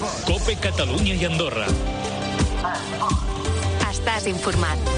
COPE Catalunya i Andorra. Estàs informat.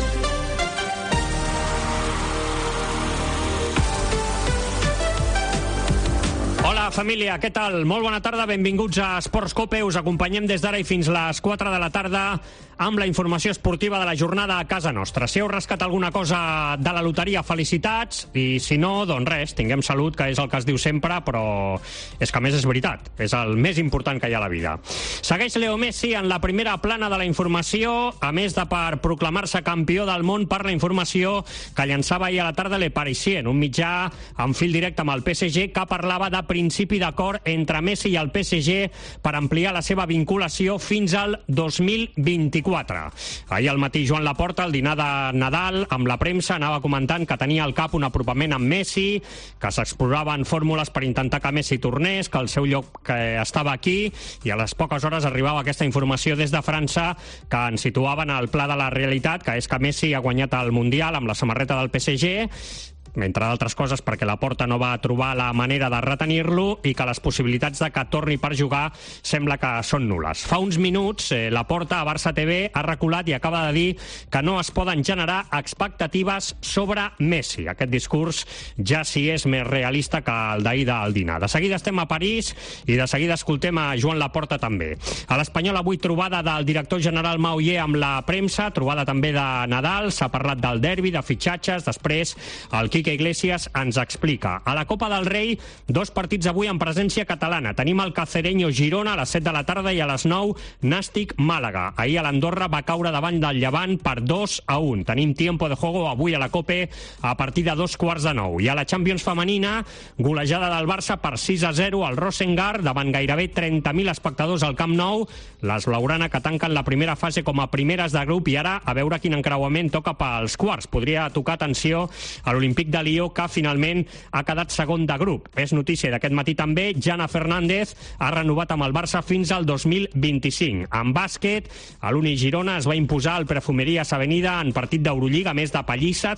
Hola, família, què tal? Molt bona tarda, benvinguts a Esports COPE. Us acompanyem des d'ara i fins les 4 de la tarda amb la informació esportiva de la jornada a casa nostra. Si heu rascat alguna cosa de la loteria, felicitats, i si no, doncs res, tinguem salut, que és el que es diu sempre, però és que a més és veritat, és el més important que hi ha a la vida. Segueix Leo Messi en la primera plana de la informació, a més de per proclamar-se campió del món per la informació que llançava ahir a la tarda Le Parisien, un mitjà en fil directe amb el PSG que parlava de principi d'acord entre Messi i el PSG per ampliar la seva vinculació fins al 2024. Ahir al matí Joan Laporta, al dinar de Nadal, amb la premsa, anava comentant que tenia al cap un apropament amb Messi, que s'exploraven fórmules per intentar que Messi tornés, que el seu lloc estava aquí, i a les poques hores arribava aquesta informació des de França que ens situaven al pla de la realitat, que és que Messi ha guanyat el Mundial amb la samarreta del PSG, entre d'altres coses perquè Laporta no va trobar la manera de retenir-lo i que les possibilitats de que torni per jugar sembla que són nules. Fa uns minuts, Laporta a Barça TV ha reculat i acaba de dir que no es poden generar expectatives sobre Messi. Aquest discurs ja sí és més realista que el d'ahir del dinar. De seguida estem a París i de seguida escoltem a Joan Laporta també. A l'Espanyol avui trobada del director general Mauller amb la premsa, trobada també de Nadal, s'ha parlat del derbi, de fitxatges, després el Quique Iglesias ens explica. A la Copa del Rei, 2 partits avui en presència catalana. Tenim el Cacereño Girona a les 7 de la tarda i a les 9 Nàstic Màlaga. Ahir a l'Andorra va caure davant del Llevant per 2-1. Tenim tiempo de juego avui a la Cope a partir de 8:45. I a la Champions femenina, golejada del Barça per 6-0 al Rosengard davant gairebé 30.000 espectadors al Camp Nou. Les blaugrana que tanquen la primera fase com a primeres de grup i ara a veure quin encreuament toca pels quarts. Podria tocar atenció a l'Olímpic de Lió, que finalment ha quedat segon de grup. És notícia d'aquest matí també, Jana Fernández ha renovat amb el Barça fins al 2025. En bàsquet, a l'Uni Girona es va imposar el Perfumerías Avenida en partit d'Eurolliga, més de pallissa,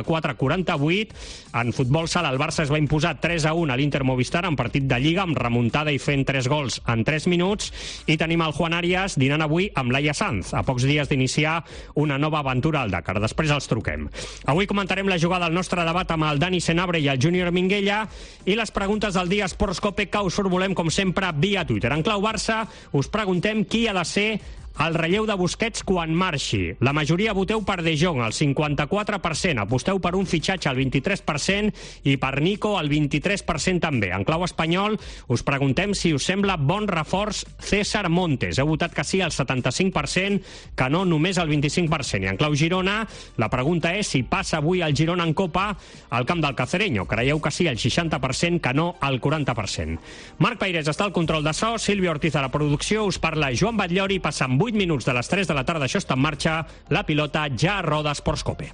74-48. En futbol sala, el Barça es va imposar 3-1 a l'Inter Movistar en partit de Lliga, amb remuntada i fent 3 gols en 3 minuts. I tenim el Juan Arias dinant avui amb Laia Sanz, a pocs dies d'iniciar una nova aventura al Dakar. Després els truquem. Avui comentarem la jugada del nostre debat amb el Dani Senabre i el Júnior Minguella i les preguntes del dia Esports COPE que us formulem com sempre via Twitter. En clau Barça us preguntem qui ha de ser el relleu de Busquets quan marxi. La majoria voteu per De Jong, el 54%. Aposteu per un fitxatge al 23% i per Nico al 23% també. En clau espanyol us preguntem si us sembla bon reforç César Montes. Heu votat que sí al 75%, que no només al 25%. I en clau Girona la pregunta és si passa avui el Girona en Copa al camp del Cacereño. Creieu que sí al 60%, que no al 40%. Marc Peirés està al control de so, Sílvia Ortiz a la producció, us parla Joan Batllori, passant 8 minuts de les 3 de la tarda, això està en marxa, la pilota ja roda Esports COPE.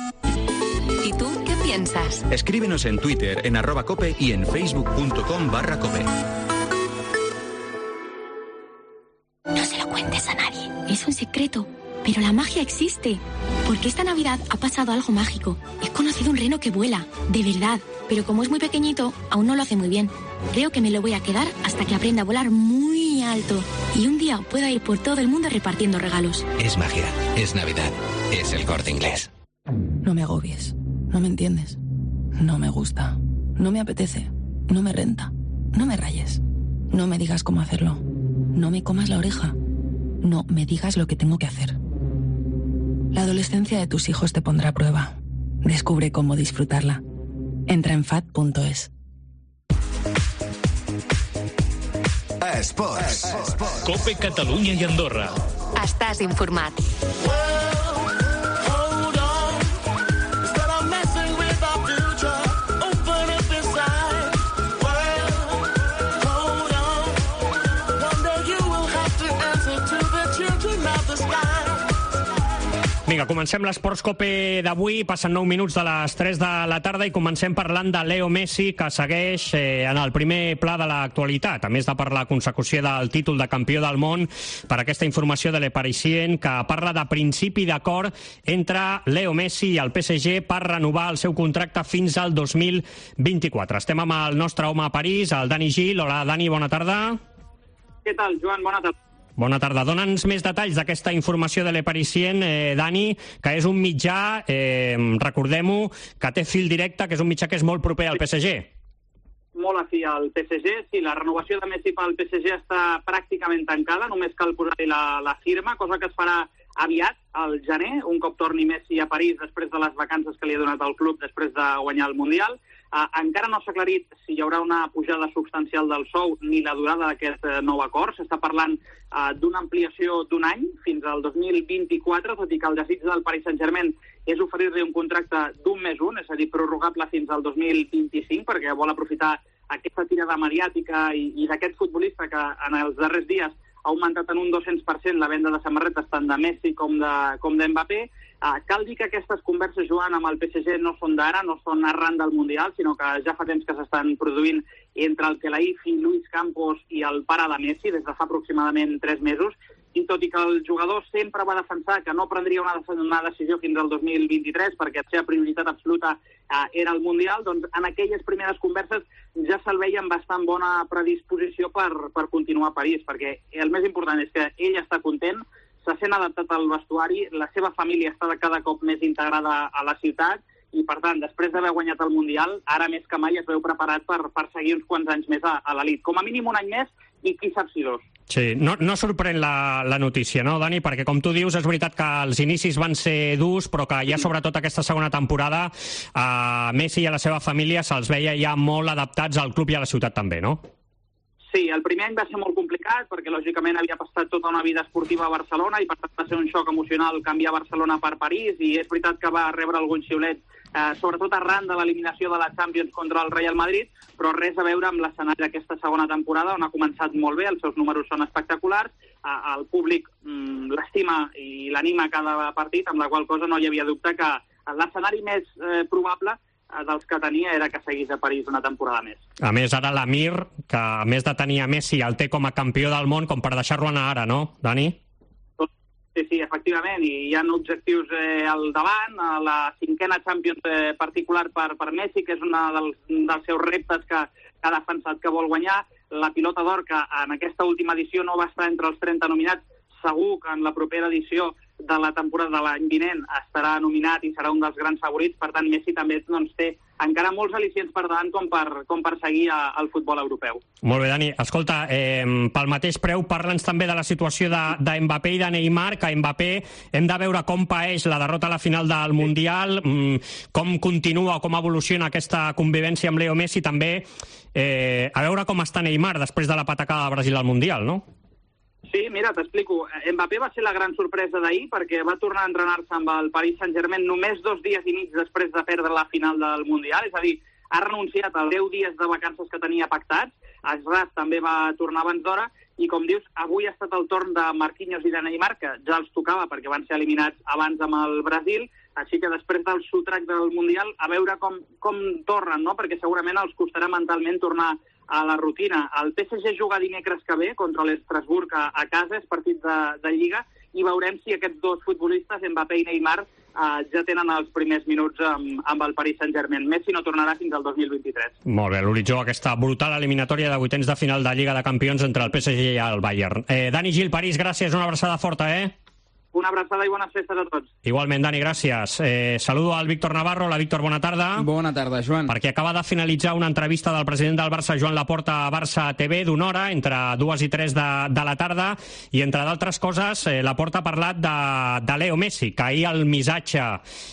¿Y tú qué piensas? Escríbenos en Twitter, en @cope y en facebook.com/cope. No se lo cuentes a nadie, es un secreto. Pero la magia existe, porque esta Navidad ha pasado algo mágico. He conocido un reno que vuela, de verdad, pero como es muy pequeñito, aún no lo hace muy bien. Creo que me lo voy a quedar hasta que aprenda a volar muy alto y un día pueda ir por todo el mundo repartiendo regalos. Es magia, es Navidad, es El Corte Inglés. No me agobies, no me entiendes, no me gusta, no me apetece, no me renta, no me rayes, no me digas cómo hacerlo, no me comas la oreja, no me digas lo que tengo que hacer. La adolescencia de tus hijos te pondrá a prueba. Descubre cómo disfrutarla. Entra en fat.es. Esports. COPE Catalunya i Andorra. Estàs informat. Vinga, comencem l'Esports COPE d'avui, passen 9 minuts de les 3 de la tarda i comencem parlant de Leo Messi, que segueix en el primer pla de l'actualitat, a més de per la consecució del títol de campió del món, per aquesta informació de Le Parisien, que parla de principi d'acord entre Leo Messi i el PSG per renovar el seu contracte fins al 2024. Estem amb el nostre home a París, el Dani Gil. Hola, Dani, bona tarda. Què tal, Joan? Bona tarda. Bona tarda. Dóna'ns més detalls d'aquesta informació de Le Parisien, Dani, que és un mitjà, recordem-ho, que té fil directe, que és un mitjà que és molt proper al PSG. Molt afí al PSG. Sí, la renovació de Messi pel PSG està pràcticament tancada, només cal posar-hi la firma, cosa que es farà aviat, al gener, un cop torni Messi a París després de les vacances que li ha donat al club després de guanyar el Mundial. Encara no s'ha aclarit si hi haurà una pujada substancial del sou ni la durada d'aquest nou acord. S'està parlant d'una ampliació d'un any fins al 2024, tot i que el desig del Paris Saint-Germain és oferir-li un contracte d'un més un, és a dir, prorrogable fins al 2025, perquè vol aprofitar aquesta tirada mediàtica i d'aquest futbolista que en els darrers dies ha augmentat en un 200% la venda de samarretes tant de Messi com de Mbappé. Cal dir que aquestes converses, Joan, amb el PSG no són d'ara, no són arran del Mundial, sinó que ja fa temps que s'estan produint entre el Khelaifi, Luis Campos i el pare de Messi, des de fa aproximadament 3 mesos, i tot i que el jugador sempre va defensar que no prendria una decisió fins al 2023 perquè la seva prioritat absoluta era el Mundial, doncs en aquelles primeres converses ja se'l veia amb bastant bona predisposició per continuar a París, perquè el més important és que ell està content, se sent adaptat al vestuari, la seva família està cada cop més integrada a la ciutat i, per tant, després d'haver guanyat el Mundial, ara més que mai es veu preparat per seguir uns quants anys més a l'elit. Com a mínim un any més i qui sap si 2. Sí, no sorprèn la notícia, no, Dani? Perquè, com tu dius, és veritat que els inicis van ser durs, però que ja sobretot aquesta segona temporada a Messi i a la seva família se'ls veia ja molt adaptats al club i a la ciutat també, no? Sí, el primer any va ser molt complicat perquè, lògicament, havia passat tota una vida esportiva a Barcelona i, per tant, va ser un xoc emocional canviar Barcelona per París i és veritat que va rebre algun xiulet, sobretot arran de l'eliminació de la Champions contra el Real Madrid, però res a veure amb l'escenari d'aquesta segona temporada, on ha començat molt bé, els seus números són espectaculars, el públic l'estima i l'anima a cada partit, amb la qual cosa no hi havia dubte que l'escenari més probable dels que tenia era que seguís a París una temporada més. A més, ara l'Amir, que a més de tenir a Messi, el té com a campió del món, com per deixar-lo anar ara, no, Dani? Sí, efectivament, i hi ha objectius al davant, la 5a Champions particular per Messi, que és un dels seus reptes que ha defensat que vol guanyar, la pilota d'or, que en aquesta última edició no va estar entre els 30 nominats, segur que en la propera edició de la temporada de l'any vinent estarà nominat i serà un dels grans favorits, per tant Messi també té encara molts al·licients per davant com per seguir al futbol europeu. Molt bé, Dani. Escolta, pel mateix preu, parla'ns també de la situació de Mbappé i de Neymar, que Mbappé hem de veure com paeix la derrota a la final del Mundial, com continua o com evoluciona aquesta convivència amb Leo Messi, també a veure com està Neymar després de la patacada de Brasil al Mundial, no? Sí, mira, t'explico. Mbappé va ser la gran sorpresa d'ahir perquè va tornar a entrenar-se amb el Paris Saint-Germain només 2 dies i mig després de perdre la final del Mundial, és a dir, ha renunciat als 10 dies de vacances que tenia pactats, Ashraf també va tornar abans d'hora, i com dius, avui ha estat el torn de Marquinhos i de Neymar, que ja els tocava perquè van ser eliminats abans amb el Brasil, així que després del sotrac del Mundial, a veure com tornen, no? Perquè segurament els costarà mentalment tornar a la rutina. El PSG juga dimecres que ve contra l'Estrasburg a casa, és partit de Lliga, i veurem si aquests dos futbolistes, Mbappé i Neymar, ja tenen els primers minuts amb el Paris Saint-Germain. Messi no tornarà fins al 2023. Molt bé, l'horitzó, aquesta brutal eliminatòria de vuitens de final de Lliga de Campions entre el PSG i el Bayern. Dani Gil, París, gràcies, una abraçada forta, Una abraçada i bones festes a tots. Igualment, Dani, gràcies. Saludo al Víctor Navarro. La Víctor, bona tarda. Bona tarda, Joan. Perquè acaba de finalitzar una entrevista del president del Barça, Joan Laporta, a Barça TV, d'una hora, entre 2 i 3 de la tarda, i entre d'altres coses, Laporta ha parlat de Leo Messi, que ahir el missatge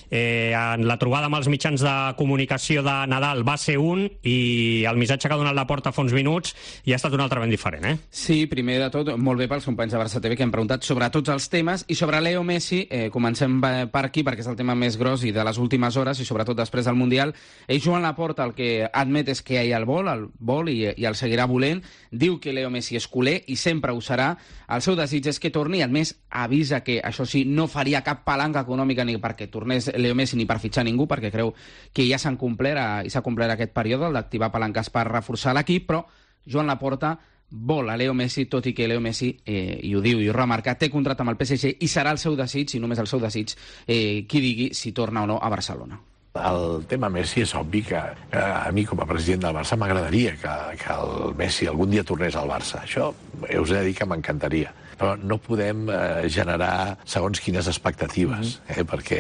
en la trobada amb els mitjans de comunicació de Nadal va ser un, i el missatge que ha donat Laporta fa uns minuts ja ha estat un altre ben diferent, Sí, primer de tot, molt bé pels companys de Barça TV que han preguntat sobre tots els temes, i sobre Leo Messi, comencem per aquí perquè és el tema més gros i de les últimes hores, i sobretot després del Mundial. Joan Laporta el que admet és que ell el vol i el seguirà volent. Diu que Leo Messi és culer i sempre ho serà. El seu desig és que torni, a més avisa que, això sí, no faria cap palanca econòmica ni perquè tornés Leo Messi ni per fitxar ningú, perquè creu que ja s'ha complert aquest període, el d'activar palanques per reforçar l'equip, però Joan Laporta vol a Leo Messi, tot i que Leo Messi, i ho diu i ho remarca, té contracte amb el PSG i serà el seu desig, i només el seu desig, qui digui si torna o no a Barcelona. El tema Messi és obvi que a mi com a president del Barça m'agradaria que el Messi algun dia tornés al Barça. Això us he de dir que m'encantaria. Però no podem generar segons quines expectatives, perquè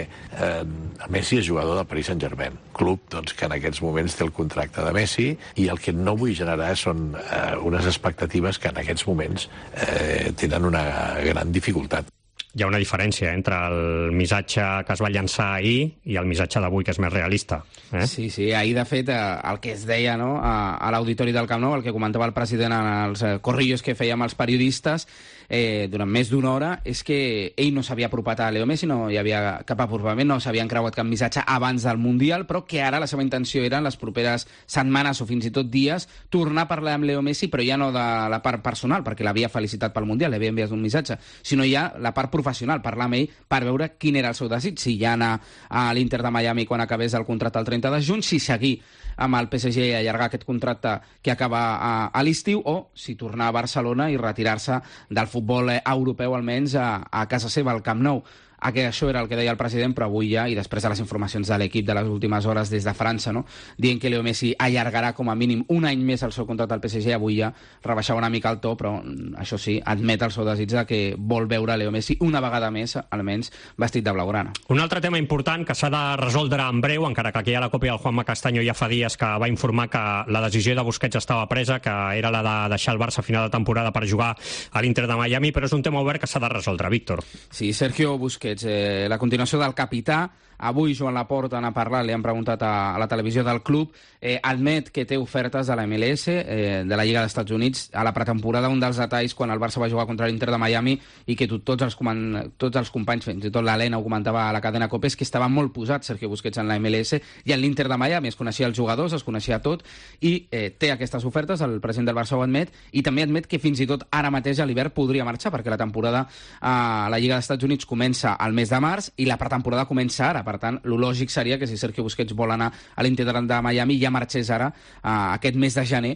Messi és jugador del Paris Saint-Germain, club que en aquests moments té el contracte de Messi, i el que no vull generar són unes expectatives que en aquests moments tenen una gran dificultat. Hi ha una diferència entre el missatge que es va llançar ahir i el missatge d'avui, que és més realista. Sí, ahir, de fet, el que es deia a l'auditori del Camp Nou, el que comentava el president en els corrillos que feia amb els periodistes durant més d'una hora, és que ell no s'havia apropat a Leo Messi, no hi havia cap apropament, no s'havia encreuat cap missatge abans del Mundial, però que ara la seva intenció era, en les properes setmanes o fins i tot dies, tornar a parlar amb Leo Messi, però ja no de la part personal, perquè l'havia felicitat pel Mundial, li havia enviat un missatge, sinó ja la part professional, parlar amb ell per veure quin era el seu desig, si ja anar a l'Inter de Miami quan acabés el contracte el 30 de juny, si seguir amb el PSG i allargar aquest contracte que acaba a l'estiu, o si tornar a Barcelona i retirar-se del futbol europeu, almenys a casa seva, al Camp Nou. Això era el que deia el president, però avui ja, i després de les informacions de l'equip de les últimes hores des de França, dient que Leo Messi allargarà com a mínim un any més el seu contracte al PSG, avui ja rebaixava una mica el to, però això sí, admet el seu desig que vol veure Leo Messi una vegada més, almenys vestit de blaugrana. Un altre tema important que s'ha de resoldre en breu, encara que aquí a la còpia del Juanma Castaño ja fa dies que va informar que la decisió de Busquets estava presa, que era la de deixar el Barça a final de temporada per jugar a l'Inter de Miami, però és un tema obert que s'ha de resoldre, Víctor. Sí, Sergio Busquets, la continuació del capità. Avui Joan Laporta n'ha parlat, li han preguntat a la televisió del club, admet que té ofertes de la MLS, de la Lliga dels Estats Units, a la pretemporada. Un dels detalls, quan el Barça va jugar contra l'Inter de Miami, i que tots els companys, fins i tot l'Helena ho comentava a la cadena COPE, és que estava molt posat Sergio Busquets en la MLS i en l'Inter de Miami. Es coneixia els jugadors, es coneixia tot, i té aquestes ofertes, el president del Barça ho admet, i també admet que fins i tot ara mateix a l'hivern podria marxar, perquè la temporada a la Lliga dels Estats Units comença al mes de març i la pretemporada comença ara. Per tant, el lògic seria que si Sergio Busquets vol anar a l'Inter de Miami ja marxés ara aquest mes de gener,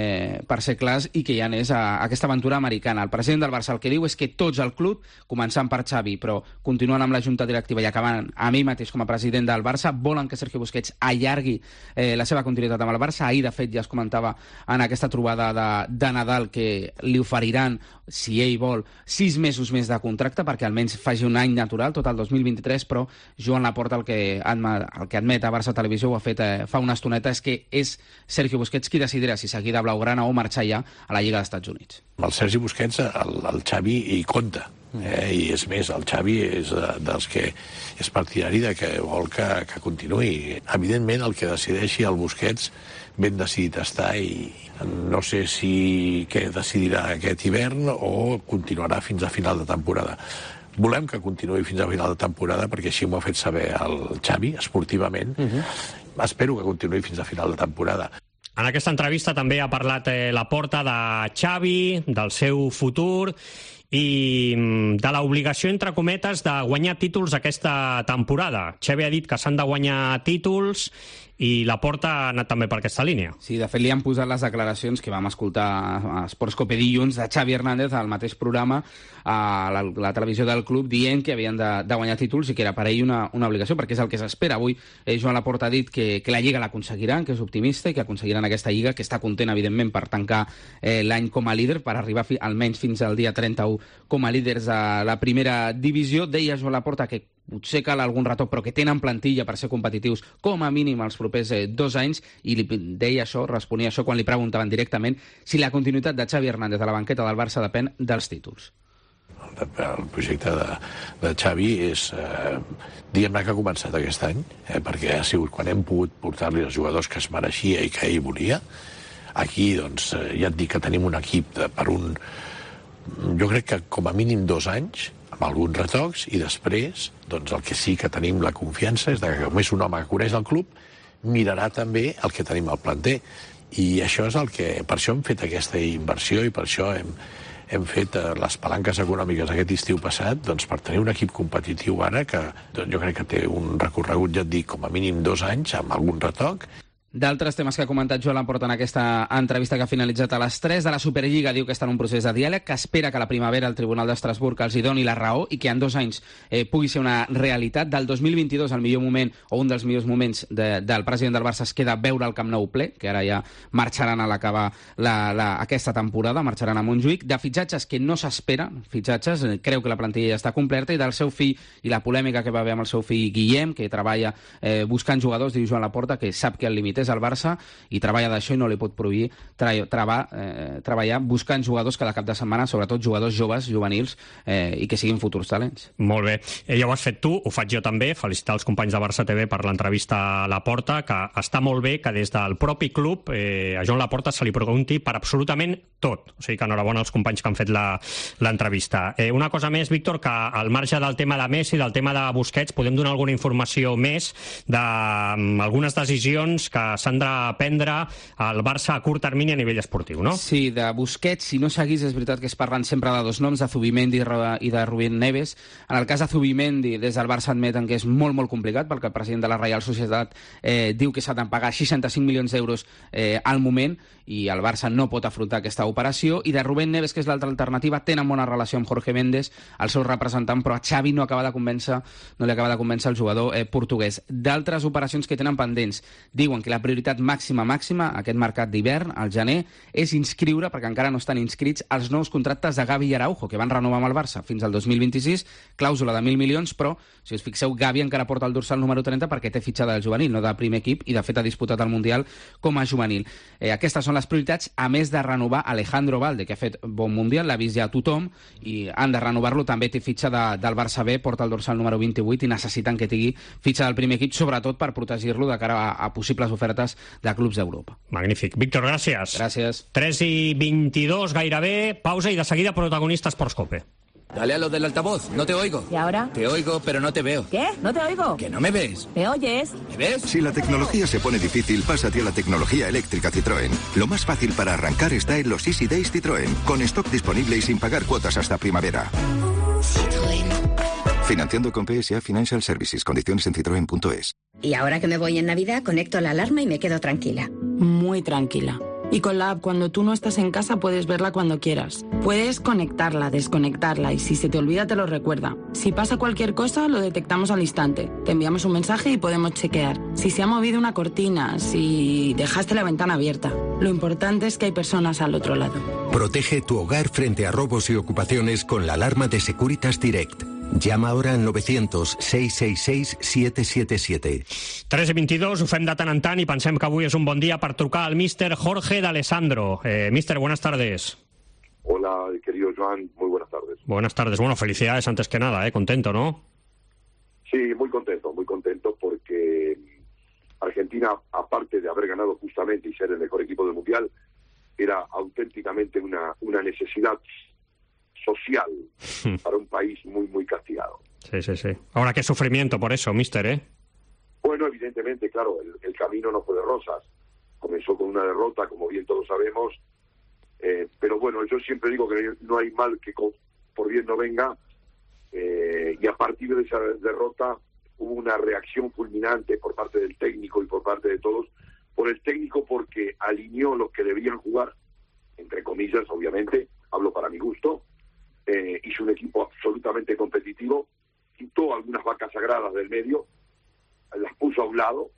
per ser clars, i que ja anés a aquesta aventura americana. El president del Barça el que diu és que tots al club, començant per Xavi, però continuant amb la junta directiva i acabant a mi mateix com a president del Barça, volen que Sergio Busquets allargui la seva continuïtat amb el Barça. Ahir, de fet, ja es comentava en aquesta trobada de Nadal que li oferiran, si ell vol, 6 mesos més de contracte perquè almenys faci un any natural, tot el 2023, però Joan Laporta el que admet a Barça Televisió, ho ha fet fa una estoneta, és que és Sergio Busquets qui decidirà si seguir de blaugrana o marxar ja a la Lliga dels Estats Units. El Sergi Busquets, el Xavi hi compta, i és més, el Xavi és dels que és partidari de que vol que continuï. Evidentment, el que decideixi el Busquets ben decidit està, i no sé si què decidirà aquest hivern o continuarà fins a final de temporada. Volem que continuï fins a final de temporada perquè així m'ho ha fet saber el Xavi, esportivament. Espero que continuï fins a final de temporada. En aquesta entrevista també ha parlat Laporta de Xavi, del seu futur i de l'obligació, entre cometes, de guanyar títols aquesta temporada. Xavi ha dit que s'han de guanyar títols i Laporta ha anat també per aquesta línia. Sí, de fet li han posat les declaracions que vam escoltar a Sports Cope dilluns de Xavi Hernández al mateix programa a la televisió del club, dient que havien de guanyar títols i que era per ell una obligació, perquè és el que s'espera. Avui Joan Laporta ha dit que la Lliga l'aconseguiran, que és optimista i que aconseguiran aquesta Lliga, que està content, evidentment, per tancar l'any com a líder, per arribar almenys fins al dia 31 com a líders a la primera divisió. Deia Joan Laporta que potser cal algun retoc, però que tenen plantilla per ser competitius com a mínim els propers 2 anys, i li deia això, responia això quan li preguntaven directament si la continuïtat de Xavi Hernández a la banqueta del Barça depèn dels títols. El projecte de Xavi és, diguem-ne, que ha començat aquest any, perquè ha sigut quan hem pogut portar-li els jugadors que es mereixia i que ell volia. Aquí, doncs, ja et dic que tenim un equip jo crec que com a mínim 2 anys, amb alguns retocs, i després, doncs el que sí que tenim la confiança és que, com és un home que coneix el club, mirarà també el que tenim al planter. I això és per això hem fet aquesta inversió i per això hem fet les palanques econòmiques aquest estiu passat, doncs per tenir un equip competitiu ara que jo crec que té un recorregut, ja et dic, com a mínim 2 anys, amb algun retoc. D'altres temes que ha comentat Joan Laporta en aquesta entrevista que ha finalitzat a les 3 de la Superliga, diu que està en un procés de diàleg, que espera que a la primavera el Tribunal d'Estrasburg els hi doni la raó i que en 2 anys pugui ser una realitat. Del 2022, el millor moment o un dels millors moments del president del Barça es queda veure el Camp Nou ple, que ara ja marxaran a l'acabar aquesta temporada, marxaran a Montjuïc. De fitxatges que no s'espera, creu que la plantilla ja està completa, i del seu fill i la polèmica que va haver amb el seu fill Guillem, que treballa buscant jugadors, diu Joan Laporta, que sap que el límit és el Barça i treballa d'això i no li pot prohibir treballar buscant jugadors cada cap de setmana, sobretot jugadors joves, juvenils, i que siguin futurs talents. Molt bé. Ja ho has fet tu, ho faig jo també. Felicitar els companys de Barça TV per l'entrevista a Laporta, que està molt bé que des del propi club a Joan Laporta se li pregunti per absolutament tot. O sigui que enhorabona als companys que han fet l'entrevista. Una cosa més, Víctor, que al marge del tema de Messi, del tema de Busquets, podem donar alguna informació més d'algunes decisions que s'han de prendre al Barça a curt termini a nivell esportiu, no? Sí, de Busquets, si no seguís, és veritat que es parlen sempre de 2 noms, de Zubimendi i de Rubén Neves. En el cas de Zubimendi, des del Barça admeten que és molt, molt complicat, perquè el president de la Reial Societat diu que s'ha de pagar 65 milions d'euros al moment, i el Barça no pot afrontar aquesta operació. I de Rubén Neves, que és l'altra alternativa, tenen bona relació amb Jorge Méndez, el seu representant, però a Xavi no li acaba de convèncer el jugador portuguès. D'altres operacions que tenen pendents, diuen que la prioritat màxima aquest mercat d'hivern, al gener, és inscriure, perquè encara no estan inscrits, els nous contractes de Gavi i Araujo, que van renovar amb el Barça fins al 2026, clàusula de 1.000 milions, però, si us fixeu, Gavi encara porta el dorsal número 30 perquè té fitxada del juvenil, no de primer equip, i de fet ha disputat el Mundial com a juvenil. Aquestes són les prioritats, a més de renovar Alejandro Valde, que ha fet bon Mundial, l'ha vist ja tothom, i han de renovar-lo, també té fitxa del Barça B, porta el dorsal número 28, i necessiten que tingui fitxa del primer equip, sobretot per protegir-lo de cara a possibles ofertes de clubs d'Europa. Magnífic. Víctor, gràcies. Gràcies. 3:22 gairebé, pausa i de seguida protagonista Sports Cope. Dale a lo del altavoz, no te oigo. ¿Y ahora? Te oigo, pero no te veo. ¿Qué? ¿No te oigo? ¿Que no me ves? ¿Me oyes? ¿Me ves? Si la tecnología se pone difícil, pásate a la tecnología eléctrica Citroën. Lo más fácil para arrancar está en los Easy Days Citroën, con stock disponible y sin pagar cuotas hasta primavera. Citroën. Financiando con PSA Financial Services. Condiciones en citroen.es. Y ahora que me voy en Navidad, conecto la alarma y me quedo tranquila. Muy tranquila. Y con la app, cuando tú no estás en casa, puedes verla cuando quieras. Puedes conectarla, desconectarla, y si se te olvida, te lo recuerda. Si pasa cualquier cosa, lo detectamos al instante. Te enviamos un mensaje y podemos chequear. Si se ha movido una cortina, si dejaste la ventana abierta. Lo importante es que hay personas al otro lado. Protege tu hogar frente a robos y ocupaciones con la alarma de Securitas Direct. Llama ahora al 900-666-777. 3:22, ho fem de tant en tant i pensem que avui és un bon dia per trucar al míster Jorge D'Alessandro. Míster, buenas tardes. Hola, querido Joan, muy buenas tardes. Buenas tardes. Bueno, felicidades antes que nada, contento, ¿no? Sí, muy contento porque Argentina, aparte de haber ganado justamente y ser el mejor equipo del Mundial, era auténticamente una necesidad social para un país muy, muy castigado. Sí. Ahora, qué sufrimiento por eso, mister, Bueno, evidentemente, claro, el camino no fue de rosas. Comenzó con una derrota, como bien todos sabemos, pero bueno, yo siempre digo que no hay mal que por bien no venga, y a partir de esa derrota hubo una reacción fulminante por parte del técnico y por parte de todos. Por el técnico porque alineó los que debían jugar, entre comillas, obviamente, hablo para mi gusto. Hizo un equipo absolutamente competitivo, quitó algunas vacas sagradas del medio, las puso a un lado,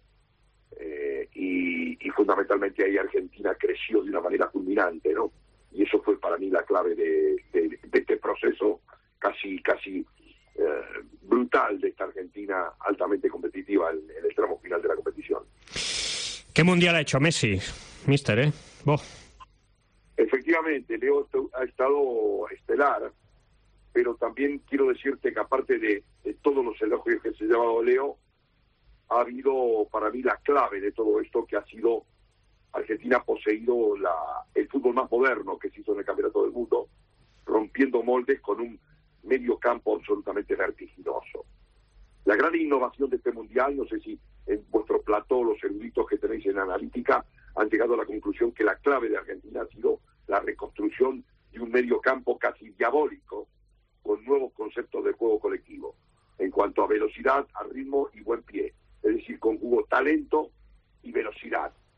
y fundamentalmente ahí Argentina creció de una manera fulminante, ¿no? Y eso fue para mí la clave de este proceso casi brutal de esta Argentina altamente competitiva en el tramo final de la competición. ¿Qué mundial ha hecho Messi, mister, Efectivamente, Leo ha estado estelar, pero también quiero decirte que aparte de todos los elogios que se ha llevado Leo, ha habido para mí la clave de todo esto, que ha sido Argentina ha poseído el fútbol más moderno que se hizo en el Campeonato del Mundo, rompiendo moldes con un medio campo absolutamente vertiginoso. La gran innovación de este Mundial, no sé si en vuestro plató los eruditos que tenéis en analítica han llegado a la conclusión que la clave de Argentina ha sido la reconstrucción de un medio campo casi diabólico, con nuevos conceptos de juego colectivo, en cuanto a velocidad, a ritmo y buen pie. Es decir, conjugó talento y velocidad.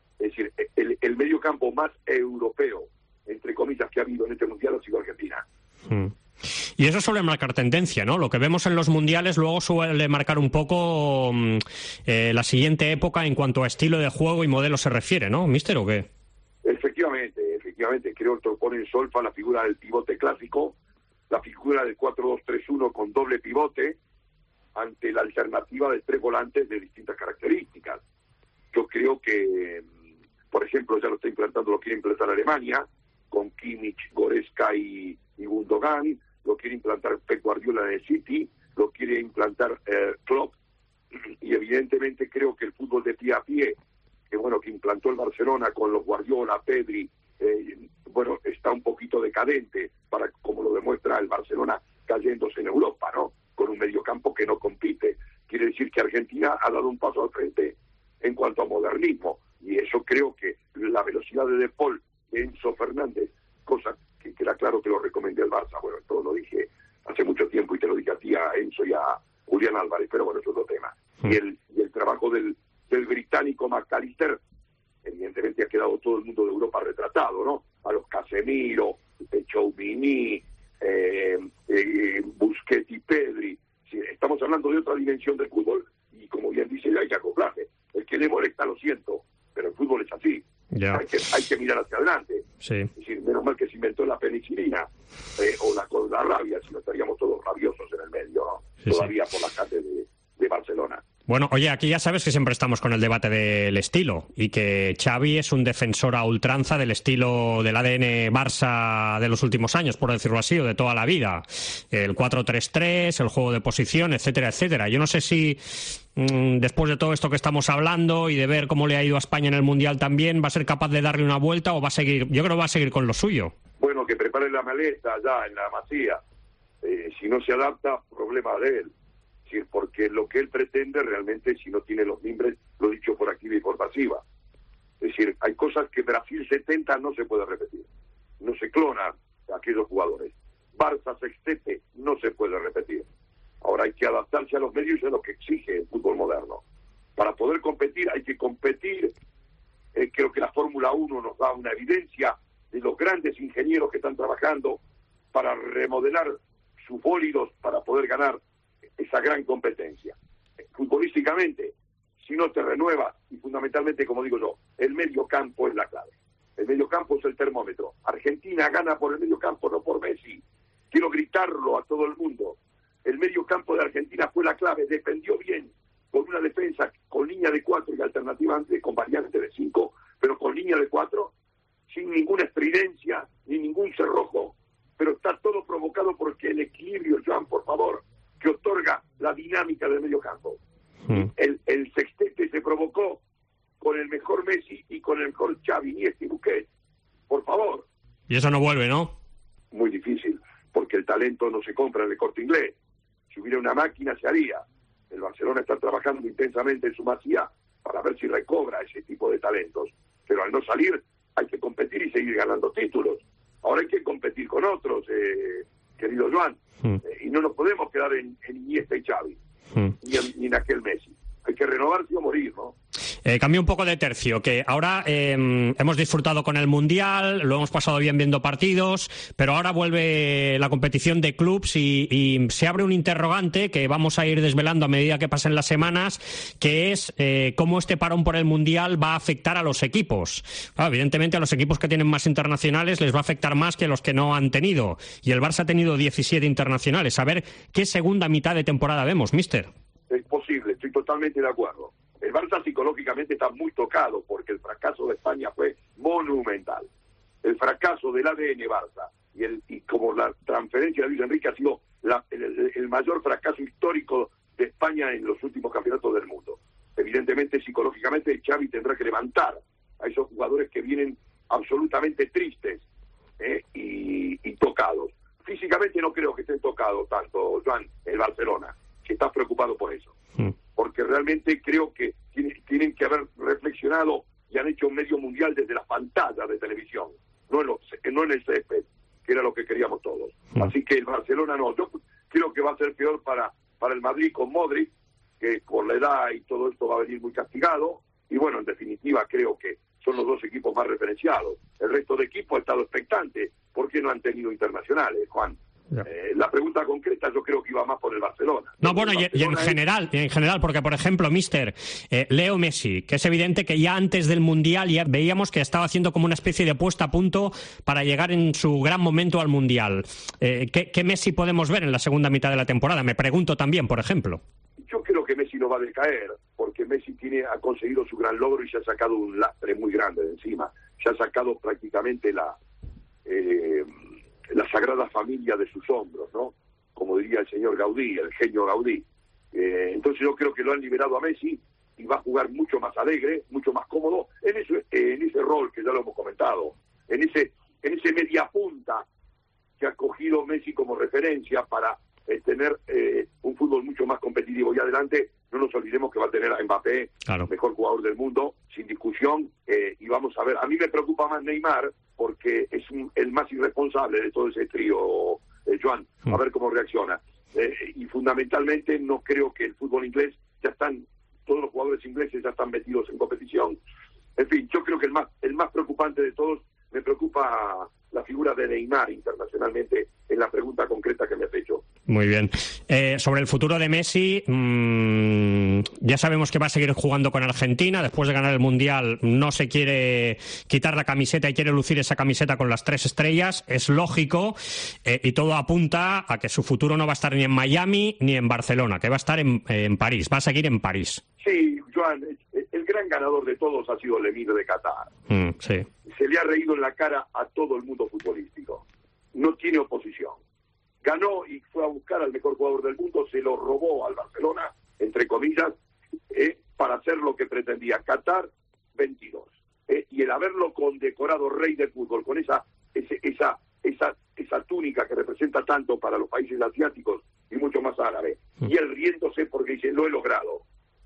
comillas, que ha habido en este Mundial ha sido Argentina. Y eso suele marcar tendencia, ¿no? Lo que vemos en los mundiales luego suele marcar un poco la siguiente época en cuanto a estilo de juego y modelo se refiere, ¿no, míster, o qué? Efectivamente. Creo que pone en solfa la figura del pivote clásico, la figura del 4-2-3-1 con doble pivote, ante la alternativa de 3 volantes de distintas características. Yo creo que, por ejemplo, ya lo quiere implantar Alemania, con Kimmich, Goretzka y Gundogan, lo quiere implantar Pep Guardiola en el City, lo quiere implantar Klopp, y evidentemente creo que el fútbol de pie a pie, que implantó el Barcelona con los Guardiola, Pedri, está un poquito decadente, como lo demuestra el Barcelona cayéndose en Europa, ¿no? Con un mediocampo que no compite. Quiere decir que Argentina ha dado un paso al frente en cuanto a modernismo, y eso creo que la velocidad de Paul, de Enzo Fernández, cosa que queda claro que lo recomendé al Barça, esto lo dije hace mucho tiempo y te lo dije a ti, a Enzo y a Julián Álvarez, pero es otro tema. Y el trabajo del británico McAllister, evidentemente ha quedado todo el mundo de Europa retratado, ¿no? A los Casemiro, Tchouaméni, Busquets y Pedri. Sí, estamos hablando de otra dimensión del fútbol, y como bien dice, hay que acoplarse. El que le molesta, lo siento, pero el fútbol es así. Hay que mirar hacia adelante. Sí. Es decir, menos mal que se inventó la penicilina o la rabia, si no estaríamos todos rabiosos en el medio, ¿no? Sí, todavía por la calle de Barcelona. Bueno, oye, aquí ya sabes que siempre estamos con el debate del estilo y que Xavi es un defensor a ultranza del estilo del ADN Barça de los últimos años, por decirlo así, o de toda la vida. El 4-3-3, el juego de posición, etcétera, etcétera. Yo no sé si después de todo esto que estamos hablando y de ver cómo le ha ido a España en el Mundial también, va a ser capaz de darle una vuelta o va a seguir. Yo creo que va a seguir con lo suyo. Bueno, que prepare la maleta allá en la Masía. Si no se adapta, problema de él. Porque lo que él pretende realmente, si no tiene los mimbres, lo he dicho por activa y por pasiva. Es decir, hay cosas que Brasil 70 no se puede repetir. No se clona a aquellos jugadores. Barça sextete no se puede repetir. Ahora hay que adaptarse a los medios y a lo que exige el fútbol moderno. Para poder competir hay que competir. Creo que la Fórmula 1 nos da una evidencia de los grandes ingenieros que están trabajando para remodelar sus bólidos para poder ganar esa gran competencia. Futbolísticamente, si no te renuevas, y fundamentalmente, como digo yo, el medio campo es la clave. El medio campo es el termómetro. Argentina gana por el medio campo, no por Messi. Quiero gritarlo a todo el mundo. El medio campo de Argentina fue la clave, defendió bien, con una defensa con línea de 4 y alternativa con variante de 5, pero con línea de 4, sin ninguna estridencia, ni ningún cerrojo, pero está todo provocado porque el equilibrio, Joan, por favor, que otorga la dinámica del medio campo. El sextete se provocó con el mejor Messi y con el mejor Xavi, Iniesta y Busquets. Por favor. Y eso no vuelve, ¿no? Muy difícil, porque el talento no se compra en el Corte Inglés. Si hubiera una máquina, se haría. El Barcelona está trabajando intensamente en su Masía para ver si recobra ese tipo de talentos. Pero al no salir, hay que competir y seguir ganando títulos. Ahora hay que competir con otros, querido Joan. Y no nos podemos quedar en Iniesta y Xavi, ni en aquel Messi. Hay que renovarse o morir, ¿no? Cambio un poco de tercio, que ahora hemos disfrutado con el Mundial, lo hemos pasado bien viendo partidos, pero ahora vuelve la competición de clubs y se abre un interrogante que vamos a ir desvelando a medida que pasen las semanas, que es cómo este parón por el Mundial va a afectar a los equipos. Claro, evidentemente a los equipos que tienen más internacionales les va a afectar más que a los que no han tenido, y el Barça ha tenido 17 internacionales. A ver qué segunda mitad de temporada vemos, míster. Es posible, estoy totalmente de acuerdo. El Barça psicológicamente está muy tocado porque el fracaso de España fue monumental. El fracaso del ADN Barça y como la transferencia de Luis Enrique ha sido el mayor fracaso histórico de España en los últimos campeonatos del mundo. Evidentemente, psicológicamente, Xavi tendrá que levantar a esos jugadores que vienen absolutamente tristes y tocados. Físicamente no creo que estén tocados tanto, Joan, el Barcelona, que está preocupado por eso. Porque realmente creo que tienen que haber reflexionado y han hecho un medio mundial desde la pantalla de televisión, no en el césped, que era lo que queríamos todos. Así que el Barcelona no. Yo creo que va a ser peor para el Madrid con Modric, que por la edad y todo esto va a venir muy castigado. Y bueno, en definitiva creo que son los dos equipos más referenciados. El resto de equipos ha estado expectante ¿por qué no han tenido internacionales, Juan? La pregunta concreta yo creo que iba más por el Barcelona. No, bueno, y en general, porque por ejemplo, mister, Leo Messi, que es evidente que ya antes del Mundial ya veíamos que estaba haciendo como una especie de puesta a punto para llegar en su gran momento al Mundial. ¿Qué Messi podemos ver en la segunda mitad de la temporada? Me pregunto también, por ejemplo. Yo creo que Messi no va a decaer, porque Messi ha conseguido su gran logro y se ha sacado un lastre muy grande de encima. Se ha sacado prácticamente la sagrada familia de sus hombros, ¿no? Como diría el señor Gaudí, el genio Gaudí. Entonces yo creo que lo han liberado a Messi y va a jugar mucho más alegre, mucho más cómodo en ese rol que ya lo hemos comentado, en ese media punta que ha cogido Messi como referencia para tener un fútbol mucho más competitivo. Y adelante, no nos olvidemos que va a tener a Mbappé, claro, mejor jugador del mundo, sin discusión, y vamos a ver. A mí me preocupa más Neymar, porque es el más irresponsable de todo ese trío, Joan, a ver cómo reacciona. Y fundamentalmente no creo que el fútbol inglés, todos los jugadores ingleses ya están metidos en competición. En fin, yo creo que el más preocupante de todos, me preocupa la figura de Neymar internacionalmente, en la pregunta concreta que me has hecho. Muy bien. Sobre el futuro de Messi, ya sabemos que va a seguir jugando con Argentina. Después de ganar el Mundial no se quiere quitar la camiseta y quiere lucir esa camiseta con las 3 estrellas. Es lógico, y todo apunta a que su futuro no va a estar ni en Miami ni en Barcelona, que va a estar en París, va a seguir en París. Sí, Joan, el gran ganador de todos ha sido el emir de Qatar. Sí. Se le ha reído en la cara a todo el mundo futbolístico. No tiene oposición. Ganó y fue a buscar al mejor jugador del mundo, se lo robó al Barcelona, entre comillas, para hacer lo que pretendía. Qatar 22. Y el haberlo condecorado rey del fútbol, con esa túnica que representa tanto para los países asiáticos y mucho más árabes, y él riéndose porque dice, lo he logrado.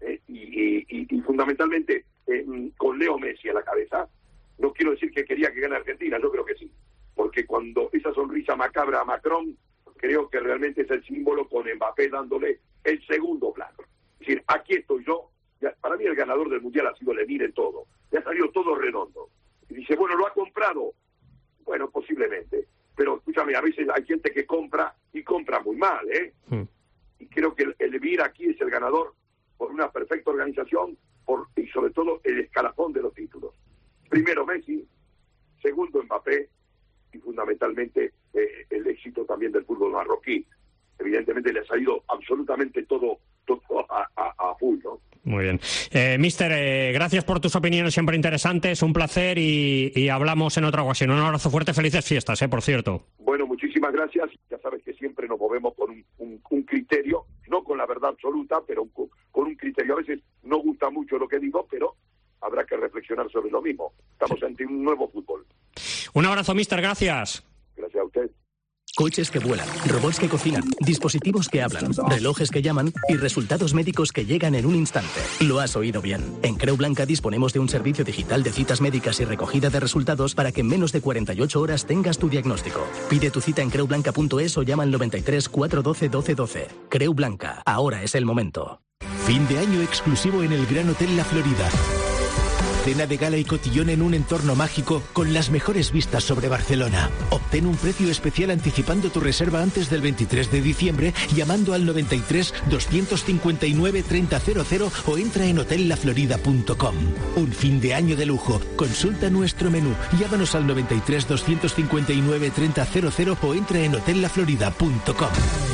Y fundamentalmente, con Leo Messi a la cabeza, no quiero decir que quería que gane Argentina, yo creo que sí. Porque cuando esa sonrisa macabra a Macron, creo que realmente es el símbolo, con Mbappé dándole el segundo plano. Es decir, aquí estoy yo. Para mí el ganador del Mundial ha sido el emir en todo. Le ha salido todo redondo. Y dice, bueno, ¿lo ha comprado? Bueno, posiblemente. Pero escúchame, a veces hay gente que compra y compra muy mal, Y creo que el emir aquí es el ganador por una perfecta organización y sobre todo el escalafón de los títulos. Primero Messi, segundo Mbappé, y fundamentalmente el éxito también del fútbol marroquí. Evidentemente le ha salido absolutamente todo a full, ¿no? Muy bien. Mister, gracias por tus opiniones siempre interesantes, un placer, y hablamos en otra ocasión. Un abrazo fuerte, felices fiestas, por cierto. Bueno, muchísimas gracias. Ya sabes que siempre nos movemos con un criterio, no con la verdad absoluta, pero con un criterio. A veces no gusta mucho lo que digo, pero habrá que reflexionar sobre lo mismo. Estamos ante un nuevo fútbol. Un abrazo, mister, gracias. Gracias a usted. Coches que vuelan, robots que cocinan, dispositivos que hablan, relojes que llaman y resultados médicos que llegan en un instante. Lo has oído bien. En Creu Blanca disponemos de un servicio digital de citas médicas y recogida de resultados para que en menos de 48 horas tengas tu diagnóstico. Pide tu cita en creublanca.es o llama al 93 412 1212. Creu Blanca, ahora es el momento. Fin de año exclusivo en el Gran Hotel La Florida. Cena de gala y cotillón en un entorno mágico con las mejores vistas sobre Barcelona. Obtén un precio especial anticipando tu reserva antes del 23 de diciembre llamando al 93 259 3000 o entra en hotellaflorida.com. Un fin de año de lujo. Consulta nuestro menú. Llámanos al 93 259 3000 o entra en hotellaflorida.com.